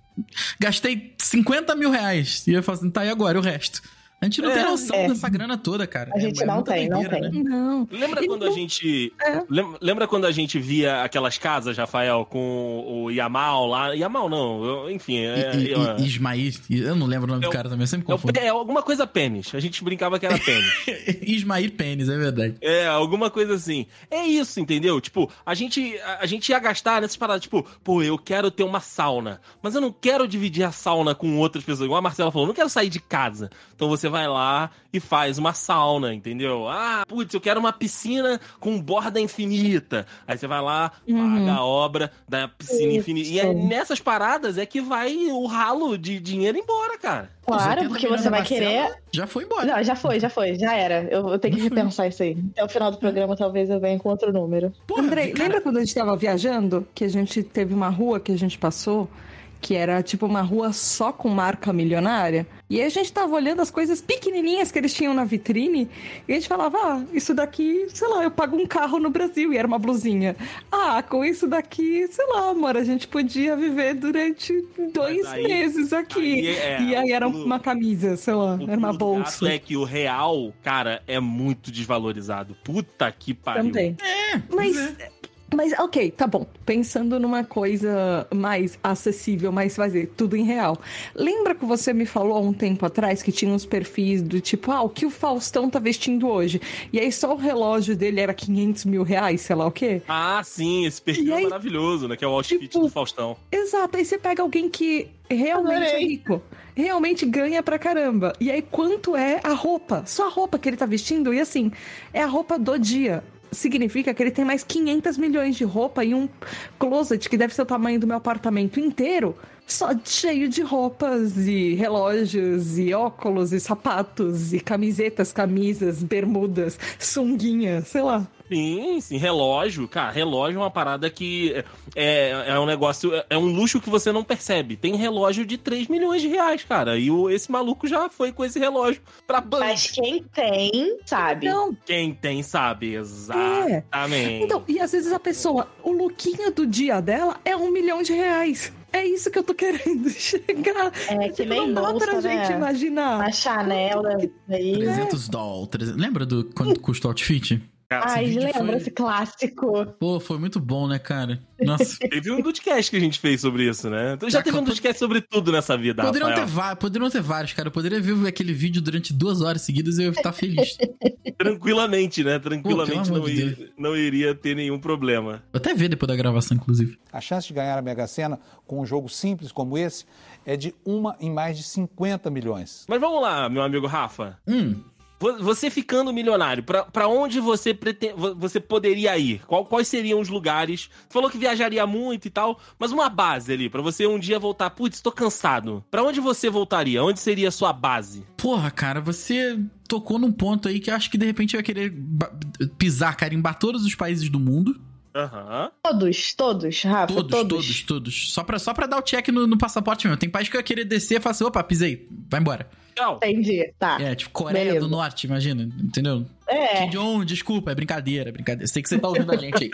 Gastei cinquenta mil reais. E eu ia falar assim, tá, e agora? O resto? A gente não É, tem noção é. dessa grana toda, cara. A gente não muita tem, não doideira, tem. né? Não. Lembra E quando não- a gente. É. lem- Lembra quando a gente via aquelas casas, Rafael, com o Yamal lá? Yamal não, eu- enfim. É, I- I- é- I- Ismail, eu não lembro o nome É do o- cara também, eu sempre é o- confundo. é alguma coisa pênis. A gente brincava que era pênis. Ismail Pênis, é verdade. É, alguma coisa assim. É isso, entendeu? Tipo, a gente, a, a gente ia gastar nessas paradas, tipo, pô, eu quero ter uma sauna, mas eu não quero dividir a sauna com outras pessoas. Igual a Marcela falou, eu não quero sair de casa. Então você vai lá e faz uma sauna, entendeu? Ah, putz, eu quero uma piscina com borda infinita. Aí você vai lá, paga a obra da piscina Isso. infinita. E é nessas paradas é que vai o ralo de dinheiro embora, cara. Os Claro, oitenta porque milhões você da vai Marcela querer. Já foi embora. Não, já foi, já foi, já era. Eu, eu tenho que Já foi. repensar isso aí. Até o final do programa, talvez eu venha com outro número. Porra, Andrei, cara, lembra quando a gente tava viajando? Que a gente teve uma rua que a gente passou, que era tipo uma rua só com marca milionária? E aí a gente tava olhando as coisas pequenininhas que eles tinham na vitrine, e a gente falava, ah, isso daqui, sei lá, eu pago um carro no Brasil, e era uma blusinha. Ah, com isso daqui, sei lá, amor, a gente podia viver durante dois Mas aí- meses aqui. aí é- e aí era o- uma camisa, sei lá, O era uma pulo do bolsa. gato é que o real, cara, é muito desvalorizado. Puta que pariu. Também. Mas, mas, ok, tá bom. Pensando numa coisa mais acessível, mais fazer tudo em real. Lembra que você me falou há um tempo atrás que tinha uns perfis do tipo, ah, o que o Faustão tá vestindo hoje? E aí só o relógio dele era quinhentos mil reais, sei lá o quê? Ah, sim, esse perfil E é aí, maravilhoso, né? Que é o outfit tipo, do Faustão. Exato, aí você pega alguém que realmente é Adorei. rico, realmente ganha pra caramba. E aí quanto é a roupa? Só a roupa que ele tá vestindo, e assim, é a roupa do dia. Significa que ele tem mais quinhentos milhões de roupa e um closet que deve ser o tamanho do meu apartamento inteiro, só cheio de roupas e relógios e óculos e sapatos e camisetas, camisas, bermudas, sunguinhas, sei lá. Sim, sim, relógio. Cara, relógio é uma parada que é, é um negócio, é um luxo que você não percebe. Tem relógio de três milhões de reais, cara. E o, esse maluco já foi com esse relógio pra banco. Mas quem tem, sabe? Não, Quem tem sabe, exatamente. então, e às vezes a pessoa, o lookinho do dia dela é um milhão de reais. É isso que eu tô querendo chegar. É que Tipo, nem não dá bolsa, pra gente né? imaginar. A Chanel daí. trezentos dólares. trezentos Lembra do quanto custa o outfit? Cara, Ai, vídeo lembra foi- esse clássico? Pô, foi muito bom, né, cara? Nossa. teve um podcast que a gente fez sobre isso, né? Então já Ah, teve um pod- podcast sobre tudo nessa vida, Poderiam ter, Rafael. va- poderiam ter vários, cara. Eu poderia ver aquele vídeo durante duas horas seguidas e eu ia estar feliz. Tranquilamente, né? Tranquilamente Pô, pelo não, amor de ia- não iria ter nenhum problema. Vou até ver depois da gravação, inclusive. A chance de ganhar a Mega Sena com um jogo simples como esse é de uma em mais de cinquenta milhões. Mas vamos lá, meu amigo Rafa. Hum, Vo- Você ficando milionário, pra, pra onde você, preten- vo- você poderia ir? Qual- quais seriam os lugares? Você falou que viajaria muito e tal, mas uma base ali, pra você um dia voltar. Putz, tô cansado. Pra onde você voltaria? Onde seria a sua base? porra, cara, você tocou num ponto aí que eu acho que de repente eu ia querer ba- pisar, carimbar todos os países do mundo. Aham. Todos, todos, Rafa, Todos, todos. todos, todos. Só pra, só pra dar o check no, no passaporte mesmo. Tem país que eu ia querer descer e falar assim, opa, pisei, vai embora. Tchau. Entendi, tá. É, tipo, Coreia Beleza. do Norte, imagina, entendeu? É, Kim Jong, desculpa, é brincadeira, é brincadeira. Sei que você tá ouvindo a gente aí.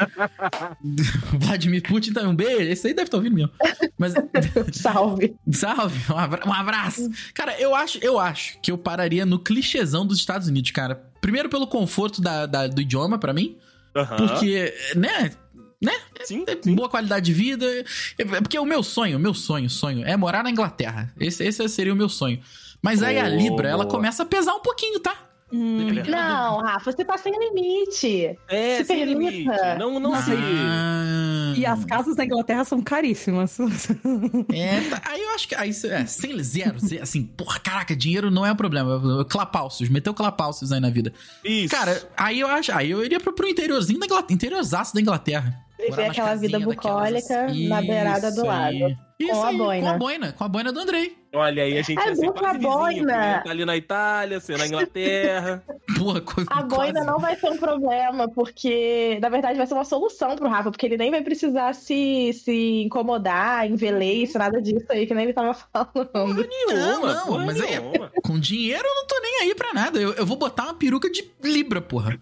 Vladimir Putin também, um beijo. Esse aí deve estar ouvindo mesmo. Mas, salve. salve, um abra- um abraço. Cara, eu acho, eu acho que eu pararia no clichêzão dos Estados Unidos, cara. Primeiro pelo conforto da, da- do idioma, pra mim. Aham. Porque, né... Né? Sim, É sim. boa qualidade de vida. É porque o meu sonho, o meu sonho, sonho é morar na Inglaterra. Esse, esse seria o meu sonho. Mas aí a Oh. Libra, ela começa a pesar um pouquinho, tá? Hum. Não, Rafa, você tá sem limite. É, Se sem permita. limite. Não, não sei. Ah, E as casas na Inglaterra são caríssimas. É, tá, aí eu acho que. Aí, é, sem zero, zero, assim, porra, caraca, dinheiro não é um problema. Clapalcios, meteu clapalcios aí na vida. Isso. Cara, aí eu acho. Aí eu iria pro, pro interiorzinho da Inglaterra, interiorzaço da Inglaterra. Viver aquela vida bucólica na beirada do lago. Isso Com a aí, boina. Com a boina, com a boina do Andrei. Olha aí, a gente É ia ser bom com a quase vizinho. boina. Porque ele tá ali na Itália, você na Inglaterra. Porra, co- A boina quase. não vai ser um problema, porque, na verdade, vai ser uma solução pro Rafa, porque ele nem vai precisar se, se incomodar, envelhecer, nada disso aí, que nem ele tava falando. Nenhuma, Não, porra mas aí- nenhuma. Com dinheiro eu não tô nem aí pra nada. Eu, eu vou botar uma peruca de Libra, porra.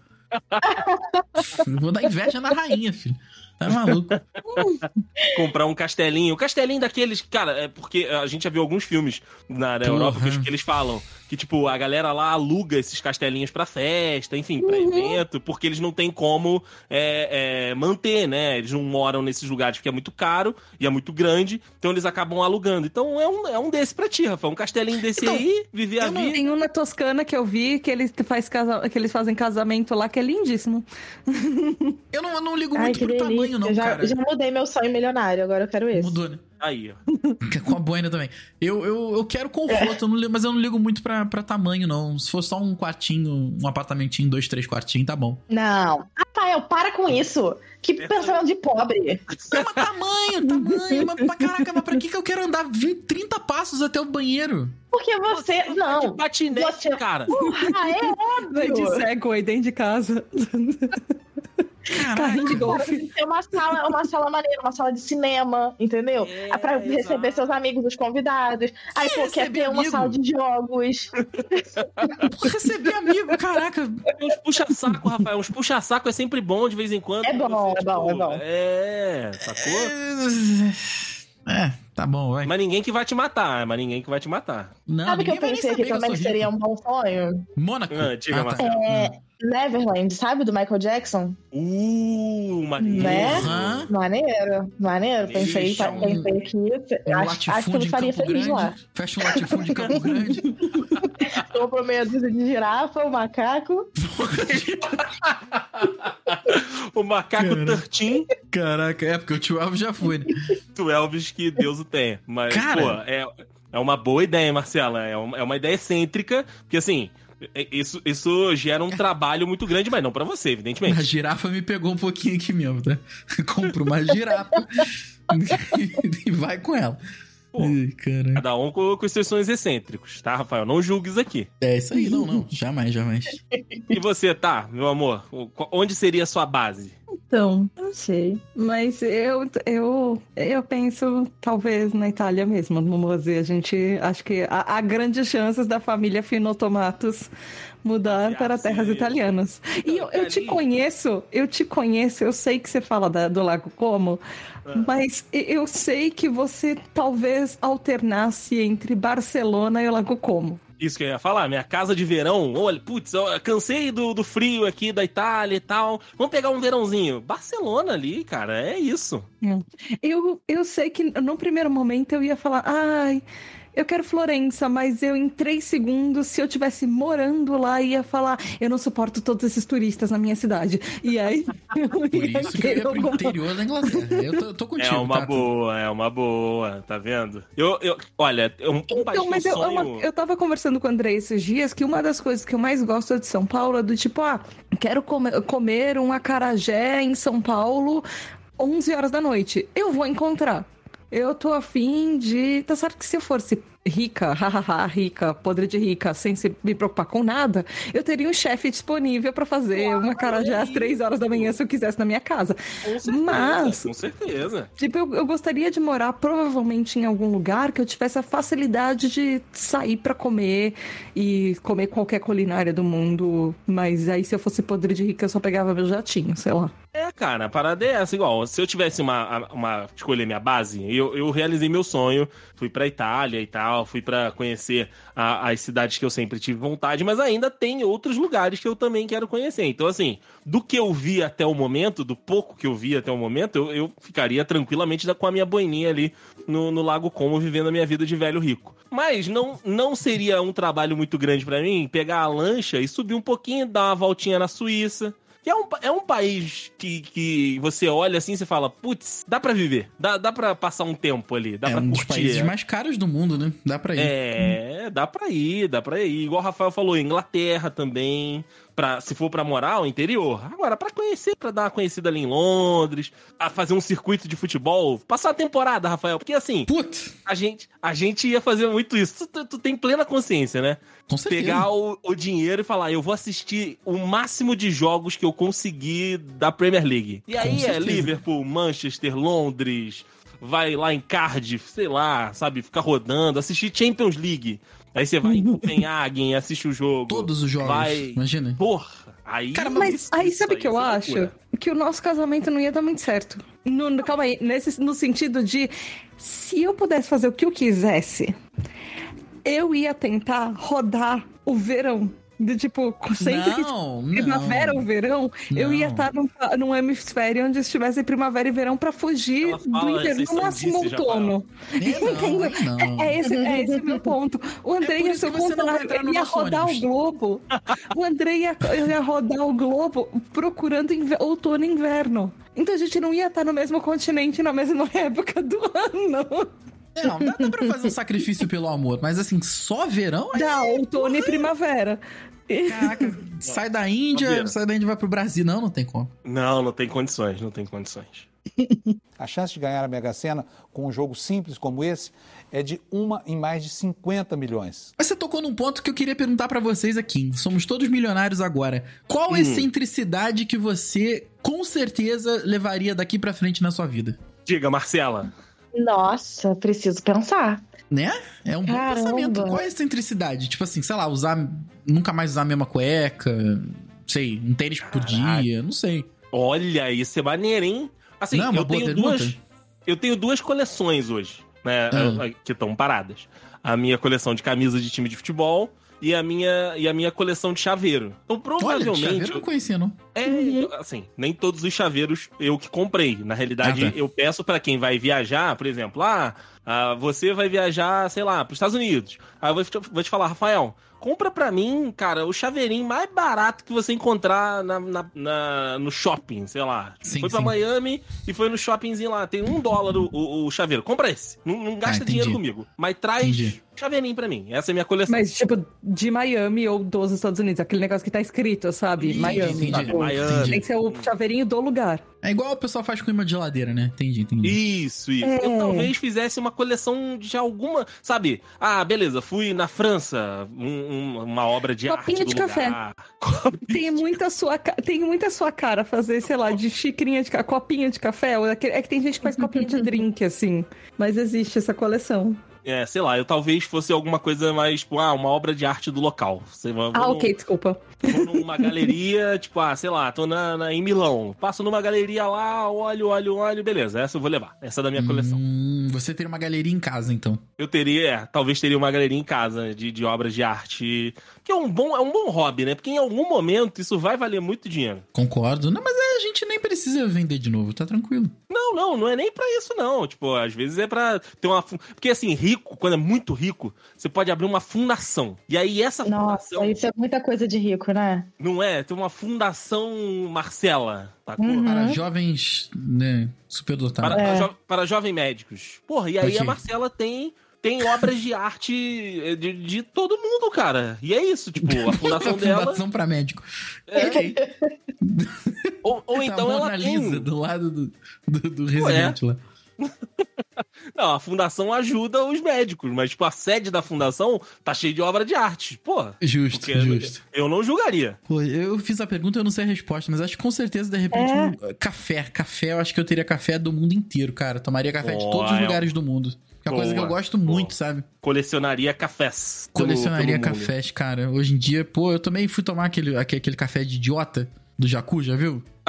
Eu vou dar inveja na rainha, filho. Tá maluco? Comprar um castelinho. Um castelinho daqueles, cara, é porque a gente já viu alguns filmes na, na Porra. Europa que, que eles falam que, tipo, a galera lá aluga esses castelinhos pra festa, enfim, pra evento, porque eles não têm como é, é, manter, né? Eles não moram nesses lugares porque é muito caro e é muito grande, então eles acabam alugando. Então é um, é um desse pra ti, Rafa. Um castelinho desse Então, aí, viver a eu não- vida. Tem um na Toscana que eu vi que eles, faz casa... que eles fazem casamento lá, que é lindíssimo. Eu não, eu não ligo Ai, muito que pro delícia. tamanho, não, já, cara. já mudei meu sonho milionário, agora eu quero esse. Mudou, né? Aí, ó. Com a boina também. Eu, eu, eu quero conforto, eu não ligo- mas eu não ligo muito pra, pra tamanho, não. Se for só um quartinho, um apartamentinho, dois, três quartinhos, tá bom. Não. Rafael, para com isso. Que pensamento de pobre. Não, mas tamanho, tamanho. Mas, mas caraca, mas pra que, que eu quero andar vinte, trinta passos até o banheiro? Porque você. De Não. patinete, Você- cara. Ah, é Vai de óbvio. Segway dentro de casa. Carrinho de Cara, golfe. tem que ter uma sala, uma sala maneira, uma sala de cinema, entendeu? É, É, pra receber exato. seus amigos, os convidados. Aí, Que pô, quer receber ter uma amigo? sala de jogos. Pô, receber amigo, caraca. Uns puxa-saco, Rafael. Uns puxa-saco é sempre bom de vez em quando. É bom, é bom, é bom. É, sacou? É, tá bom, vai. Mas ninguém que vai te matar, mas ninguém que vai te matar. Não, Sabe o que eu ninguém vai nem pensei saber aqui também eu que sou seria rico. um bom sonho? Mônaco. Ah, diga, Ah, tá. Marcelo. É Neverland, sabe? Do Michael Jackson? Uh, maneiro. Né? Aham. Maneiro, maneiro. Pensei, Ixi, pensei aqui. Um Acho, acho que eu latifúndio me em faria Campo feliz lá. Grande. Fecha um latifúndio em Campo Grande. Compro meia dúzia de girafa, o macaco. O macaco Cara. Thirteen, Caraca, é porque o tio Elvis já foi, né? tu Elvis, que Deus o tenha. Mas, Cara. pô, é, é uma boa ideia, Marcela. É uma, é uma ideia excêntrica, porque assim, é- isso, isso gera um trabalho muito grande, mas não pra você, A evidentemente. girafa me pegou um pouquinho aqui mesmo, tá? Compro uma girafa e vai com ela. Pô. Ai, caralho. Cada um com, com os seus sonhos excêntricos, tá, Rafael? Não julgues aqui. É isso aí, não, não. Jamais, jamais. E você, tá, meu amor? O- Onde seria a sua base? Então, não sei. Mas eu, eu, eu penso, talvez, na Itália mesmo, no Mose. A gente, acho que há, há grandes chances da família Finotomatos mudar Ah, para terras sim. italianas. E eu, eu te Ali. conheço, eu te conheço, eu sei que você fala da- do Lago Como, Ah. mas eu sei que você talvez alternasse entre Barcelona e o Lago Como. Isso que eu ia falar, minha casa de verão. Olha, putz, eu cansei do, do frio aqui da Itália e tal. Vamos pegar um verãozinho. Barcelona ali, cara, é isso. Eu, eu sei que no primeiro momento eu ia falar, ai, eu quero Florença, mas eu em três segundos, se eu tivesse morando lá, ia falar, eu não suporto todos esses turistas na minha cidade. E aí eu Por ia isso que eu ia querer pro alguma- interior da Inglaterra. Eu tô, tô contigo, É uma tá? boa, é uma boa, tá vendo? Eu, eu, olha, um, um país Então, que mas eu eu, sonho... uma- eu tava conversando com o André esses dias que uma das coisas que eu mais gosto de São Paulo é do tipo, ah, quero comer, comer um acarajé em São Paulo onze horas da noite. Eu vou encontrar. Eu tô afim de... Tá certo que se eu fosse rica, hahaha, rica, podre de rica, sem se me preocupar com nada, eu teria um chefe disponível pra fazer uma acarajé às três horas da manhã se eu quisesse na minha casa. Com certeza, Mas- com certeza. Tipo, eu, eu gostaria de morar provavelmente em algum lugar que eu tivesse a facilidade de sair pra comer e comer qualquer culinária do mundo. Mas aí, se eu fosse podre de rica, eu só pegava meu jatinho, sei lá. É, cara, a parada é essa. Igual, se eu tivesse uma, uma escolher minha base, eu, eu realizei meu sonho, fui pra Itália e tal, fui pra conhecer a, as cidades que eu sempre tive vontade, mas ainda tem outros lugares que eu também quero conhecer. Então, assim, do que eu vi até o momento, do pouco que eu vi até o momento, eu, eu ficaria tranquilamente com a minha boininha ali no, no Lago Como, vivendo a minha vida de velho rico. Mas não, não seria um trabalho muito grande pra mim pegar a lancha e subir um pouquinho, dar uma voltinha na Suíça. Que é um, é um país que, que você olha assim e você fala, putz, dá pra viver, dá, dá pra passar um tempo ali, dá é pra um curtir. dos países mais caros do mundo, né? Dá pra ir. É, dá pra ir, dá pra ir. Igual o Rafael falou, Inglaterra também, pra, se for pra morar, o interior. Agora, pra conhecer, pra dar uma conhecida ali em Londres, a fazer um circuito de futebol, passar a temporada, Rafael, porque assim, Putz, a gente, a gente ia fazer muito isso. Tu, tu, tu tem plena consciência, né? com certeza. Pegar o, o dinheiro e falar, eu vou assistir o máximo de jogos que eu conseguir da Premier League. E aí Com é certeza. Liverpool, Manchester, Londres, vai lá em Cardiff, sei lá, sabe, ficar rodando, assistir Champions League. Aí você vai em Copenhagen, assiste o jogo. Todos os jogos, vai... imagina. Porra, aí... Cara, mas aí isso sabe o que eu isso é acho? loucura. Que o nosso casamento não ia dar muito certo. No, no- calma aí, nesse, no sentido de, se eu pudesse fazer o que eu quisesse, eu ia tentar rodar o verão. De tipo, sempre que Não, primavera não. ou verão, eu Não. ia estar num, num hemisfério onde estivesse primavera e verão pra fugir Ela do fala inverno, essa no máximo sandice, outono. É, não, não. É, é esse, é esse o meu ponto. O André É por ia isso ser o que você não vai contrário. entrar no Ele ia nosso rodar ônibus. o globo. O André ia, ia rodar o globo procurando inver- outono e inverno. Então a gente não ia estar no mesmo continente na mesma época do ano. Não, dá, dá pra fazer um sacrifício pelo amor, mas assim, só verão? Aí, Dá outono e primavera. caraca, sai da Índia, Bobeira. sai da Índia e vai pro Brasil. Não, não tem como. Não, não tem condições, não tem condições. A chance de ganhar a Mega Sena com um jogo simples como esse é de uma em mais de cinquenta milhões. Mas você tocou num ponto que eu queria perguntar pra vocês aqui. Somos todos milionários agora. Qual Hum. excentricidade que você, com certeza, levaria daqui pra frente na sua vida? Diga, Marcela. Nossa, preciso pensar. Né? É um bom Caramba. pensamento. Qual é a excentricidade? Tipo assim, sei lá, usar... Nunca mais usar a mesma cueca... Sei, um tênis por Caraca. dia, não sei. Olha, isso é maneiro, hein? Assim, Não, uma eu boa tenho pergunta. duas. Eu tenho duas coleções hoje, né? Ah. Que estão paradas. A minha coleção de camisas de time de futebol e a minha, e a minha coleção de chaveiro. Então, Olha, provavelmente. chaveiro eu não conhecia, não. É, assim, nem todos os chaveiros eu que comprei. Na realidade, Ah, tá. eu peço pra quem vai viajar, por exemplo, ah, ah, você vai viajar, sei lá, pros Estados Unidos. Aí eu vou te, vou te falar, Rafael, compra pra mim, cara, o chaveirinho mais barato que você encontrar na, na- na- no shopping, sei lá. Sim, foi pra sim. Miami e foi no shoppingzinho lá, tem um dólar o, o- o chaveiro. Compra esse, não, não gasta Ah, entendi. dinheiro comigo, mas traz Entendi. chaveirinho pra mim. Essa é a minha coleção. Mas, tipo, de Miami ou dos Estados Unidos. Aquele negócio que tá escrito, sabe? Entendi, Miami. entendi. Tipo, Miami. Tem que ser o chaveirinho do lugar. É igual o pessoal faz com imã de geladeira, né? Entendi, entendi. Isso, isso. É. Eu talvez fizesse uma coleção de alguma. Sabe? Ah, beleza, fui na França, um- um- uma obra de Copinho arte do de café. lugar. Tem muita sua, ca- tem muita sua cara fazer, sei lá, de xicrinha de café, copinho de café. Ou daquele- É que tem gente que faz copinho de drink, assim. Mas existe essa coleção. É, sei lá, eu talvez fosse alguma coisa mais, tipo, ah, uma obra de arte do local. Você vai, Ah, vou ok, desculpa. Vou numa galeria, tipo, ah, sei lá, tô na, na- em Milão. Passo numa galeria lá, olho, olho, olho, beleza, essa eu vou levar. Essa é da minha coleção. Hum, você teria uma galeria em casa, então. Eu teria, é, talvez teria uma galeria em casa de, de obras de arte. Que é um, bom, é um bom hobby, né? Porque em algum momento isso vai valer muito dinheiro. Concordo. Não, mas é, a gente nem precisa vender de novo, tá tranquilo. Não, não, não é nem pra isso, não. Tipo, às vezes é pra ter uma. fu- Porque assim, rico, quando é muito rico, você pode abrir uma fundação. E aí essa Nossa, fundação. isso é muita coisa de rico, né? Não é? Tem uma fundação Marcela, sacou? Uhum. Para jovens, né, superdotados. Para, É. jo- para jovem médicos. Porra, e aí Ok. a Marcela tem. Tem obras de arte de, de todo mundo, cara. E é isso, tipo, a fundação dela. Fundação pra médico. É, Ok. ou, ou Tá então a ela Mona tem. Lisa do lado do, do, do residente lá. Não, a fundação ajuda os médicos, mas, tipo, a sede da fundação tá cheia de obra de arte. Porra. Justo, Porque justo. eu não julgaria. Pô, eu fiz a pergunta e eu não sei a resposta, mas acho que com certeza, de repente, É. um, café. Café, eu acho que eu teria café do mundo inteiro, cara. Eu tomaria café de Boa, todos os é. lugares do mundo. Que é uma coisa que eu Boa, gosto boa. muito, sabe? Colecionaria cafés. pelo- Colecionaria pelo mundo. cafés, cara. Hoje em dia, pô, eu também fui tomar aquele, aquele, aquele café de idiota do Jacu, já viu?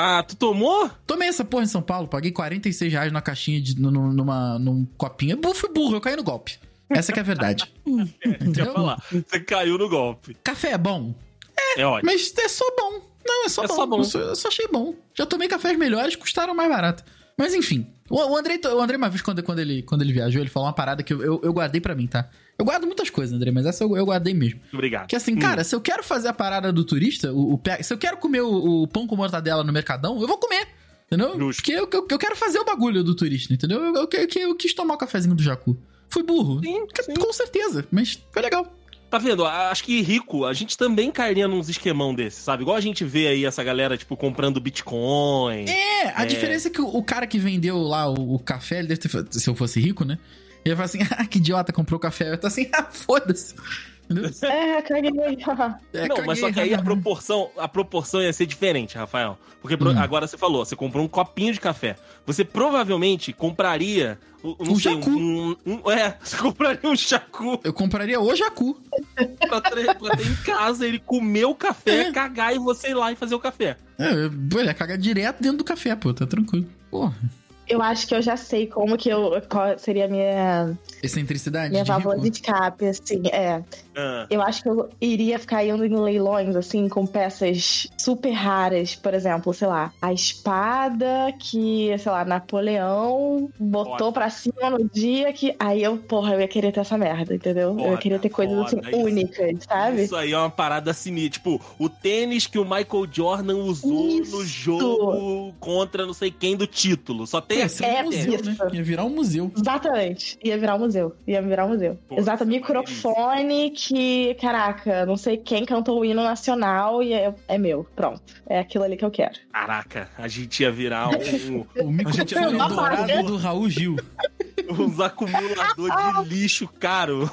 Ah, tu tomou? Tomei essa porra em São Paulo, paguei quarenta e seis reais na caixinha, de, numa, numa, num copinho. Eu fui burro, eu caí no golpe. Essa que é a verdade. Deixa eu falar. Você caiu no golpe. Café é bom? É ótimo. Mas é só bom. Não, é só É bom. só bom. Eu, só, eu só achei bom. Já tomei cafés melhores, custaram mais barato. Mas enfim. O, o, Andrei, o Andrei, uma vez, quando, quando, ele, quando ele viajou, ele falou uma parada que eu, eu, eu guardei pra mim, tá? Eu guardo muitas coisas, Andrei, mas essa eu, eu guardei mesmo. Obrigado. Que assim, cara, hum. se eu quero fazer a parada do turista, o, o, se eu quero comer o, o pão com mortadela no Mercadão, eu vou comer. Entendeu? Justo. Porque eu, eu, eu quero fazer o bagulho do turista, entendeu? Eu, eu, eu, eu, eu quis tomar o cafezinho do Jacu. Fui burro. Sim, sim. Com certeza, mas foi legal. Tá vendo? Acho que rico, a gente também cairia nos esquemão desses, sabe? Igual a gente vê aí essa galera, tipo, comprando Bitcoin. É, a É. diferença é que o, o cara que vendeu lá o, o café, ele deve ter, fa- se eu fosse rico, né? Ele ia falar assim, ah, que idiota, comprou café. Eu tô assim, ah, foda-se. Entendeu? É, caguei. É, Não, mas só que aí a proporção, a proporção ia ser diferente, Rafael. Porque pro- Hum. agora você falou, você comprou um copinho de café. Você provavelmente compraria, um, não Um sei, Jacu. um, um- é, você compraria um Jacu Eu compraria o Jacu. pra ter, pra ter em casa, ele comer o café, É. cagar e você ir lá e fazer o café. É, eu- ele ia cagar direto dentro do café, pô, tá tranquilo. Porra, Eu acho que eu já sei como que eu. Qual seria a minha, excentricidade minha de válvula rico. de escape, assim. É. Ah, Eu acho que eu iria ficar indo em leilões, assim, com peças super raras. Por exemplo, sei lá, a espada que, sei lá, Napoleão botou Foda. pra cima no dia que. Aí eu, porra, eu ia querer ter essa merda, entendeu? eu Foda, ia querer ter coisas assim foda, isso. únicas, sabe? Isso aí é uma parada sinistra. Tipo, o tênis que o Michael Jordan usou Isso. no jogo contra não sei quem do título. Só tem Ia esse ser um É museu, isso. né? Ia virar um museu. Exatamente. Ia virar um museu. Ia virar um museu. Pô, Exato. isso é Microfone que, caraca, não sei quem cantou o hino nacional e é, é meu. Pronto. É aquilo ali que eu quero. Caraca, a gente ia virar um, O gente microfone ia dourado fazer- do Raul Gil. uns acumulador de lixo caro.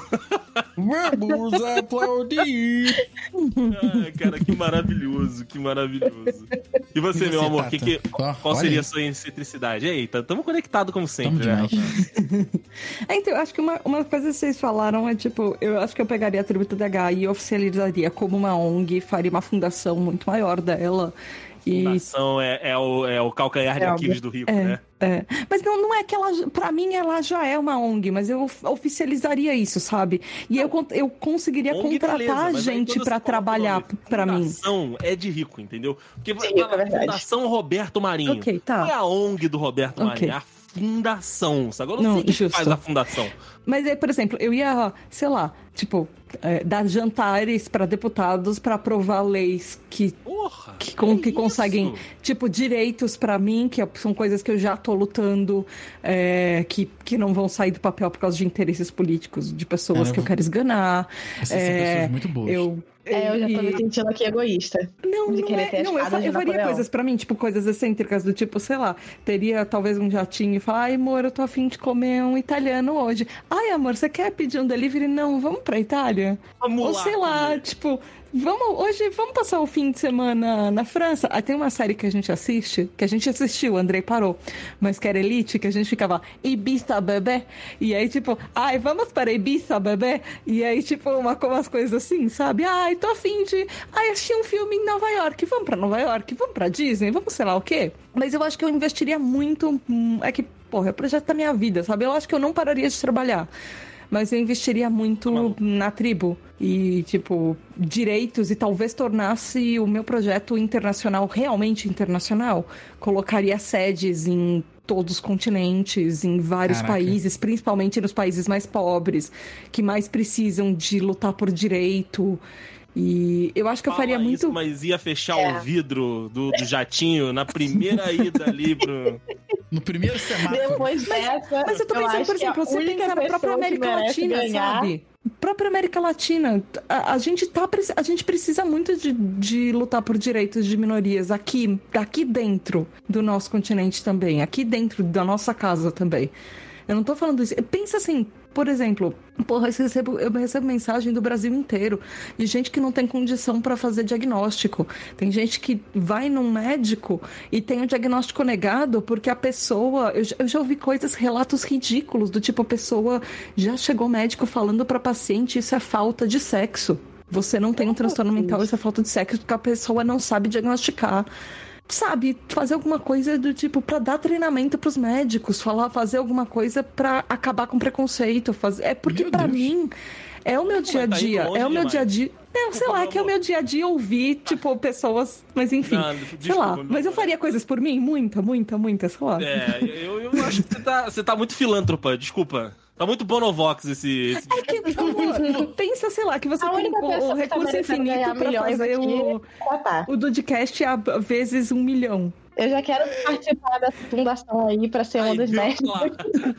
Vamos aplaudir. Ai, cara, que maravilhoso, que maravilhoso. E você, E meu você, amor, Tata? que, que, Ó, qual olha seria aí. a sua excentricidade? Eita, tamo conectado como Tamo sempre, né? demais. É, então, eu acho que uma, uma coisa que vocês falaram é, tipo, eu acho que eu pegaria a Tributo D H e oficializaria como uma O N G, faria uma fundação muito maior dela. E Fundação é, é, o, é o calcanhar de É Aquiles do rico, É. né? É. Mas não, não é que ela, pra mim, ela já é uma O N G, mas eu of- oficializaria isso, sabe? E eu, con- eu conseguiria O N G, contratar beleza, mas aí gente quando você pra coloca o trabalhar nome pra mim. Fundação é de rico, entendeu? Porque vai Sim, vai lá, é verdade. Fundação Roberto Marinho. Ok, tá. Não é a O N G do Roberto Ok. Marinho, é a fundação. Sabe? Agora eu não Não, sei o que que justo. faz a fundação. Mas aí, por exemplo, eu ia, sei lá, tipo, é, dar jantares pra deputados pra aprovar leis que Porra! que, con- que isso? conseguem, tipo, direitos pra mim, que é- são coisas que eu já tô lutando, é, que, que não vão sair do papel por causa de interesses políticos de pessoas Cara, que eu quero esganar. Essas são É, pessoas muito boas. Eu, É, eu já tô e- me sentindo aqui egoísta. Não, de não, querer é, ter a não eu, espada fa- de eu faria Napoleão. coisas pra mim, tipo, coisas excêntricas do tipo, sei lá, teria talvez um jatinho e falar, ai, amor, eu tô afim de comer um italiano hoje. Ai, amor, você quer pedir um delivery? Não, vamos pra Itália? Vamos Ou lá, sei lá, comer. tipo, vamos, hoje vamos passar o fim de semana na França. Aí tem uma série que a gente assiste, que a gente assistiu, o Andrei parou, mas que era Elite, que a gente ficava Ibiza, bebê. E aí, tipo, ai, vamos para Ibiza, bebê. E aí, tipo, uma, umas coisas assim, sabe? Ai, tô afim de. Ai, assisti um filme em Nova York, vamos pra Nova York, vamos pra Disney, vamos sei lá o quê. Mas eu acho que eu investiria muito. hum, É que, porra, é o projeto da minha vida, sabe? Eu acho que eu não pararia de trabalhar. Mas eu investiria muito Maluco. na tribo e, tipo, direitos e talvez tornasse o meu projeto internacional realmente internacional. Colocaria sedes em todos os continentes, em vários Caraca. países, principalmente nos países mais pobres, que mais precisam de lutar por direito. E eu acho que eu Fala faria isso, muito. mas ia fechar É. o vidro do, do jatinho na primeira ida ali pro... No primeiro semáforo. Depois dessa. Mas eu tô pensando, acho por que a exemplo, você única pensar na própria pessoa que América merece Latina, ganhar- sabe? Própria América Latina. A, a gente tá, preci- a gente precisa muito de, de lutar por direitos de minorias aqui, aqui dentro do nosso continente também, aqui dentro da nossa casa também. Eu não tô falando isso. Pensa assim, por exemplo, porra, eu recebo, eu recebo mensagem do Brasil inteiro de gente que não tem condição pra fazer diagnóstico. Tem gente que vai num médico e tem o diagnóstico negado porque a pessoa... Eu, já- eu já ouvi coisas, relatos ridículos, do tipo, a pessoa já chegou ao médico falando pra paciente isso é falta de sexo. Você não tem um transtorno mental, isso é falta de sexo porque a pessoa não sabe diagnosticar. sabe, fazer alguma coisa do tipo pra dar treinamento pros médicos, falar, fazer alguma coisa pra acabar com preconceito, fazer... é porque Meu pra Deus. mim é o meu dia a tá indo dia, longe é o meu demais. dia a dia, é, sei lá, que é o meu dia a dia ouvir, tipo, pessoas, mas enfim, Não, sei desculpa, lá, meu mas eu amor. faria coisas por mim, muita, muita, muita, sei lá. É, eu, eu acho que você tá, você tá muito filântropa, desculpa. Tá muito Bonovox esse... esse... É que, por favor, pensa, sei lá, que você A tem única o, pessoa o que tá recurso merecendo infinito ganhar pra milhões fazer aqui o, é Tatá. o Dudcast a vezes um milhão. Eu já quero participar dessa fundação aí pra ser uma Ai, das Deus, mestres. lá.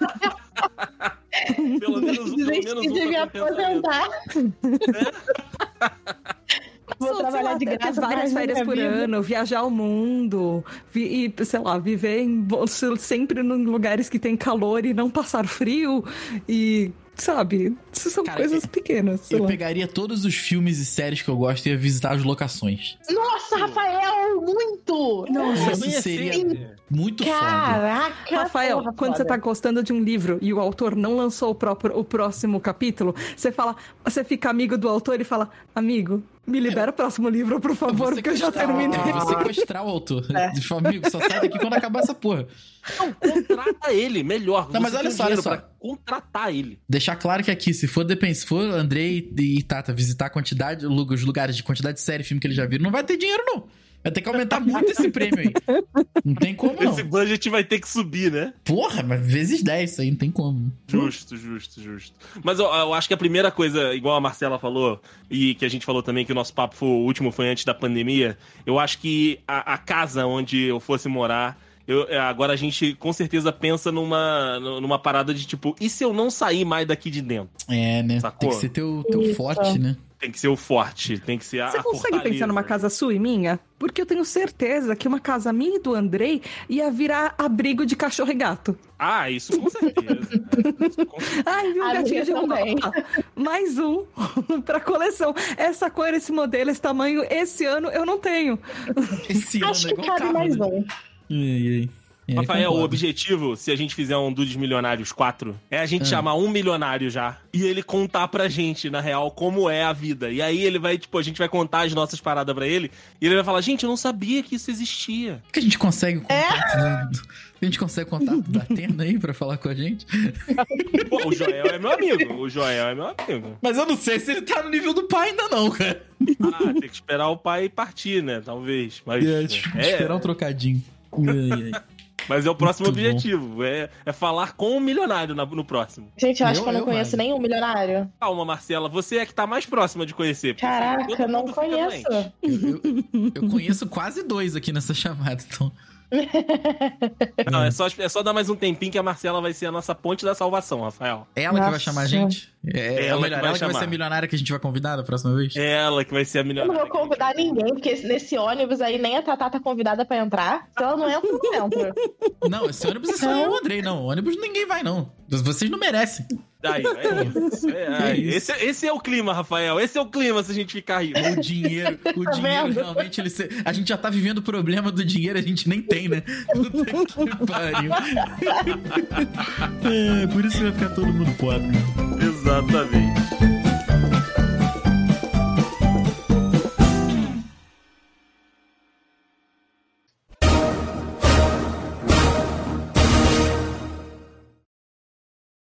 Pelo menos, pelo Desisti menos um de me pra compensar isso. aposentar. Vou Só, sei trabalhar lá, de ter graça. várias pra férias minha por vida. ano, viajar o mundo, vi- e, sei lá, viver em, bo- sempre em lugares que tem calor e não passar frio. E, sabe, isso são Cara, coisas eu- pequenas. Sei Eu lá. pegaria todos os filmes e séries que eu gosto e ia visitar as locações. Nossa, Rafael, muito! Nossa, Isso conheci. seria muito foda. Caraca! Rafael, porra, quando você foda. tá gostando de um livro e o autor não lançou o, próprio, o próximo capítulo, você fala, você fica amigo do autor e fala, amigo, me libera o próximo livro, por favor, porque eu já sequestrar- terminei. eu vou sequestrar o autor. É. De falar, amigo, só sai daqui quando acabar essa porra. Não, contrata ele, melhor. Não, mas Você olha tem só, olha dinheiro só. pra contratar ele. Deixar claro que aqui, se for, depende, se for Andrei e Tata visitar a quantidade, os lugares de quantidade de série e filme que eles já viram, não vai ter dinheiro, não. Vai ter que aumentar muito esse prêmio aí. Não tem como, não. Esse budget vai ter que subir, né? Porra, mas vezes dez, isso aí não tem como. Justo, justo, justo. Mas eu, eu acho que a primeira coisa, igual a Marcela falou, e que a gente falou também, que o nosso papo foi, o último foi antes da pandemia, eu acho que a, a casa onde eu fosse morar, eu, agora a gente com certeza pensa numa, numa parada de tipo, e se eu não sair mais daqui de dentro? É, né? Sacou? Tem que ser teu, teu Isso. forte, né? Tem que ser o forte, tem que ser a Você a consegue fortaleza. pensar numa casa sua e minha? Porque eu tenho certeza que uma casa minha e do Andrei ia virar abrigo de cachorro e gato. Ah, isso com certeza. É, isso com certeza. Ai, viu, A gatinho minha de também. Europa. Mais um pra coleção. Essa cor, esse modelo, esse tamanho, esse ano eu não tenho. Esse Acho ano é que igual cabe carro, mais né? um. Ai, ai. É, Rafael, o concordo. objetivo, se a gente fizer um Dudes Milionários quatro, é a gente Ah. chamar um milionário já e ele contar pra gente, na real, como é a vida. E aí ele vai, tipo, a gente vai contar as nossas paradas pra ele e ele vai falar, gente, eu não sabia que isso existia. que a gente consegue o contato do, do- a gente consegue o contato da Atena aí pra falar com a gente? Pô, o Joel é meu amigo, o Joel é meu amigo. Mas eu não sei se ele tá no nível do pai ainda não, cara. Ah, tem que esperar o pai partir, né, talvez. Mas É, é, esperar um trocadinho. Ai, ai. mas é o próximo Muito bom. objetivo, é, é falar com o milionário na- no próximo. Gente, eu acho Eu- que eu não eu conheço vale. nenhum milionário. Calma, Marcela, você é que tá mais próxima de conhecer. porque Caraca, todo não mundo fica conheço. doente. Eu, eu- eu conheço quase dois aqui nessa chamada, então. Não, é só, é só dar mais um tempinho que a Marcela vai ser a nossa ponte da salvação, Rafael. Ela que vai Nossa. chamar a gente? É, é Ela o que melhor, vai ela que vai chamar. ser a milionária que a gente vai convidar da próxima vez? É ela que vai ser a Eu não milionária. vou convidar ninguém, porque nesse ônibus aí nem a Tatá tá convidada pra entrar. Se ela não entra, eu não entro. Não, esse ônibus é só eu e o Andrei, não. O ônibus ninguém vai, não. Vocês não merecem. Aí, é isso. É, aí. Que isso? Esse, esse é o clima, Rafael. Esse é o clima se a gente ficar rico. O dinheiro, o Tá dinheiro vendo? realmente, ele se- a gente já tá vivendo o problema do dinheiro, a gente nem tem, né? Puta que pariu. É, por isso que vai ficar todo mundo pobre. Exatamente.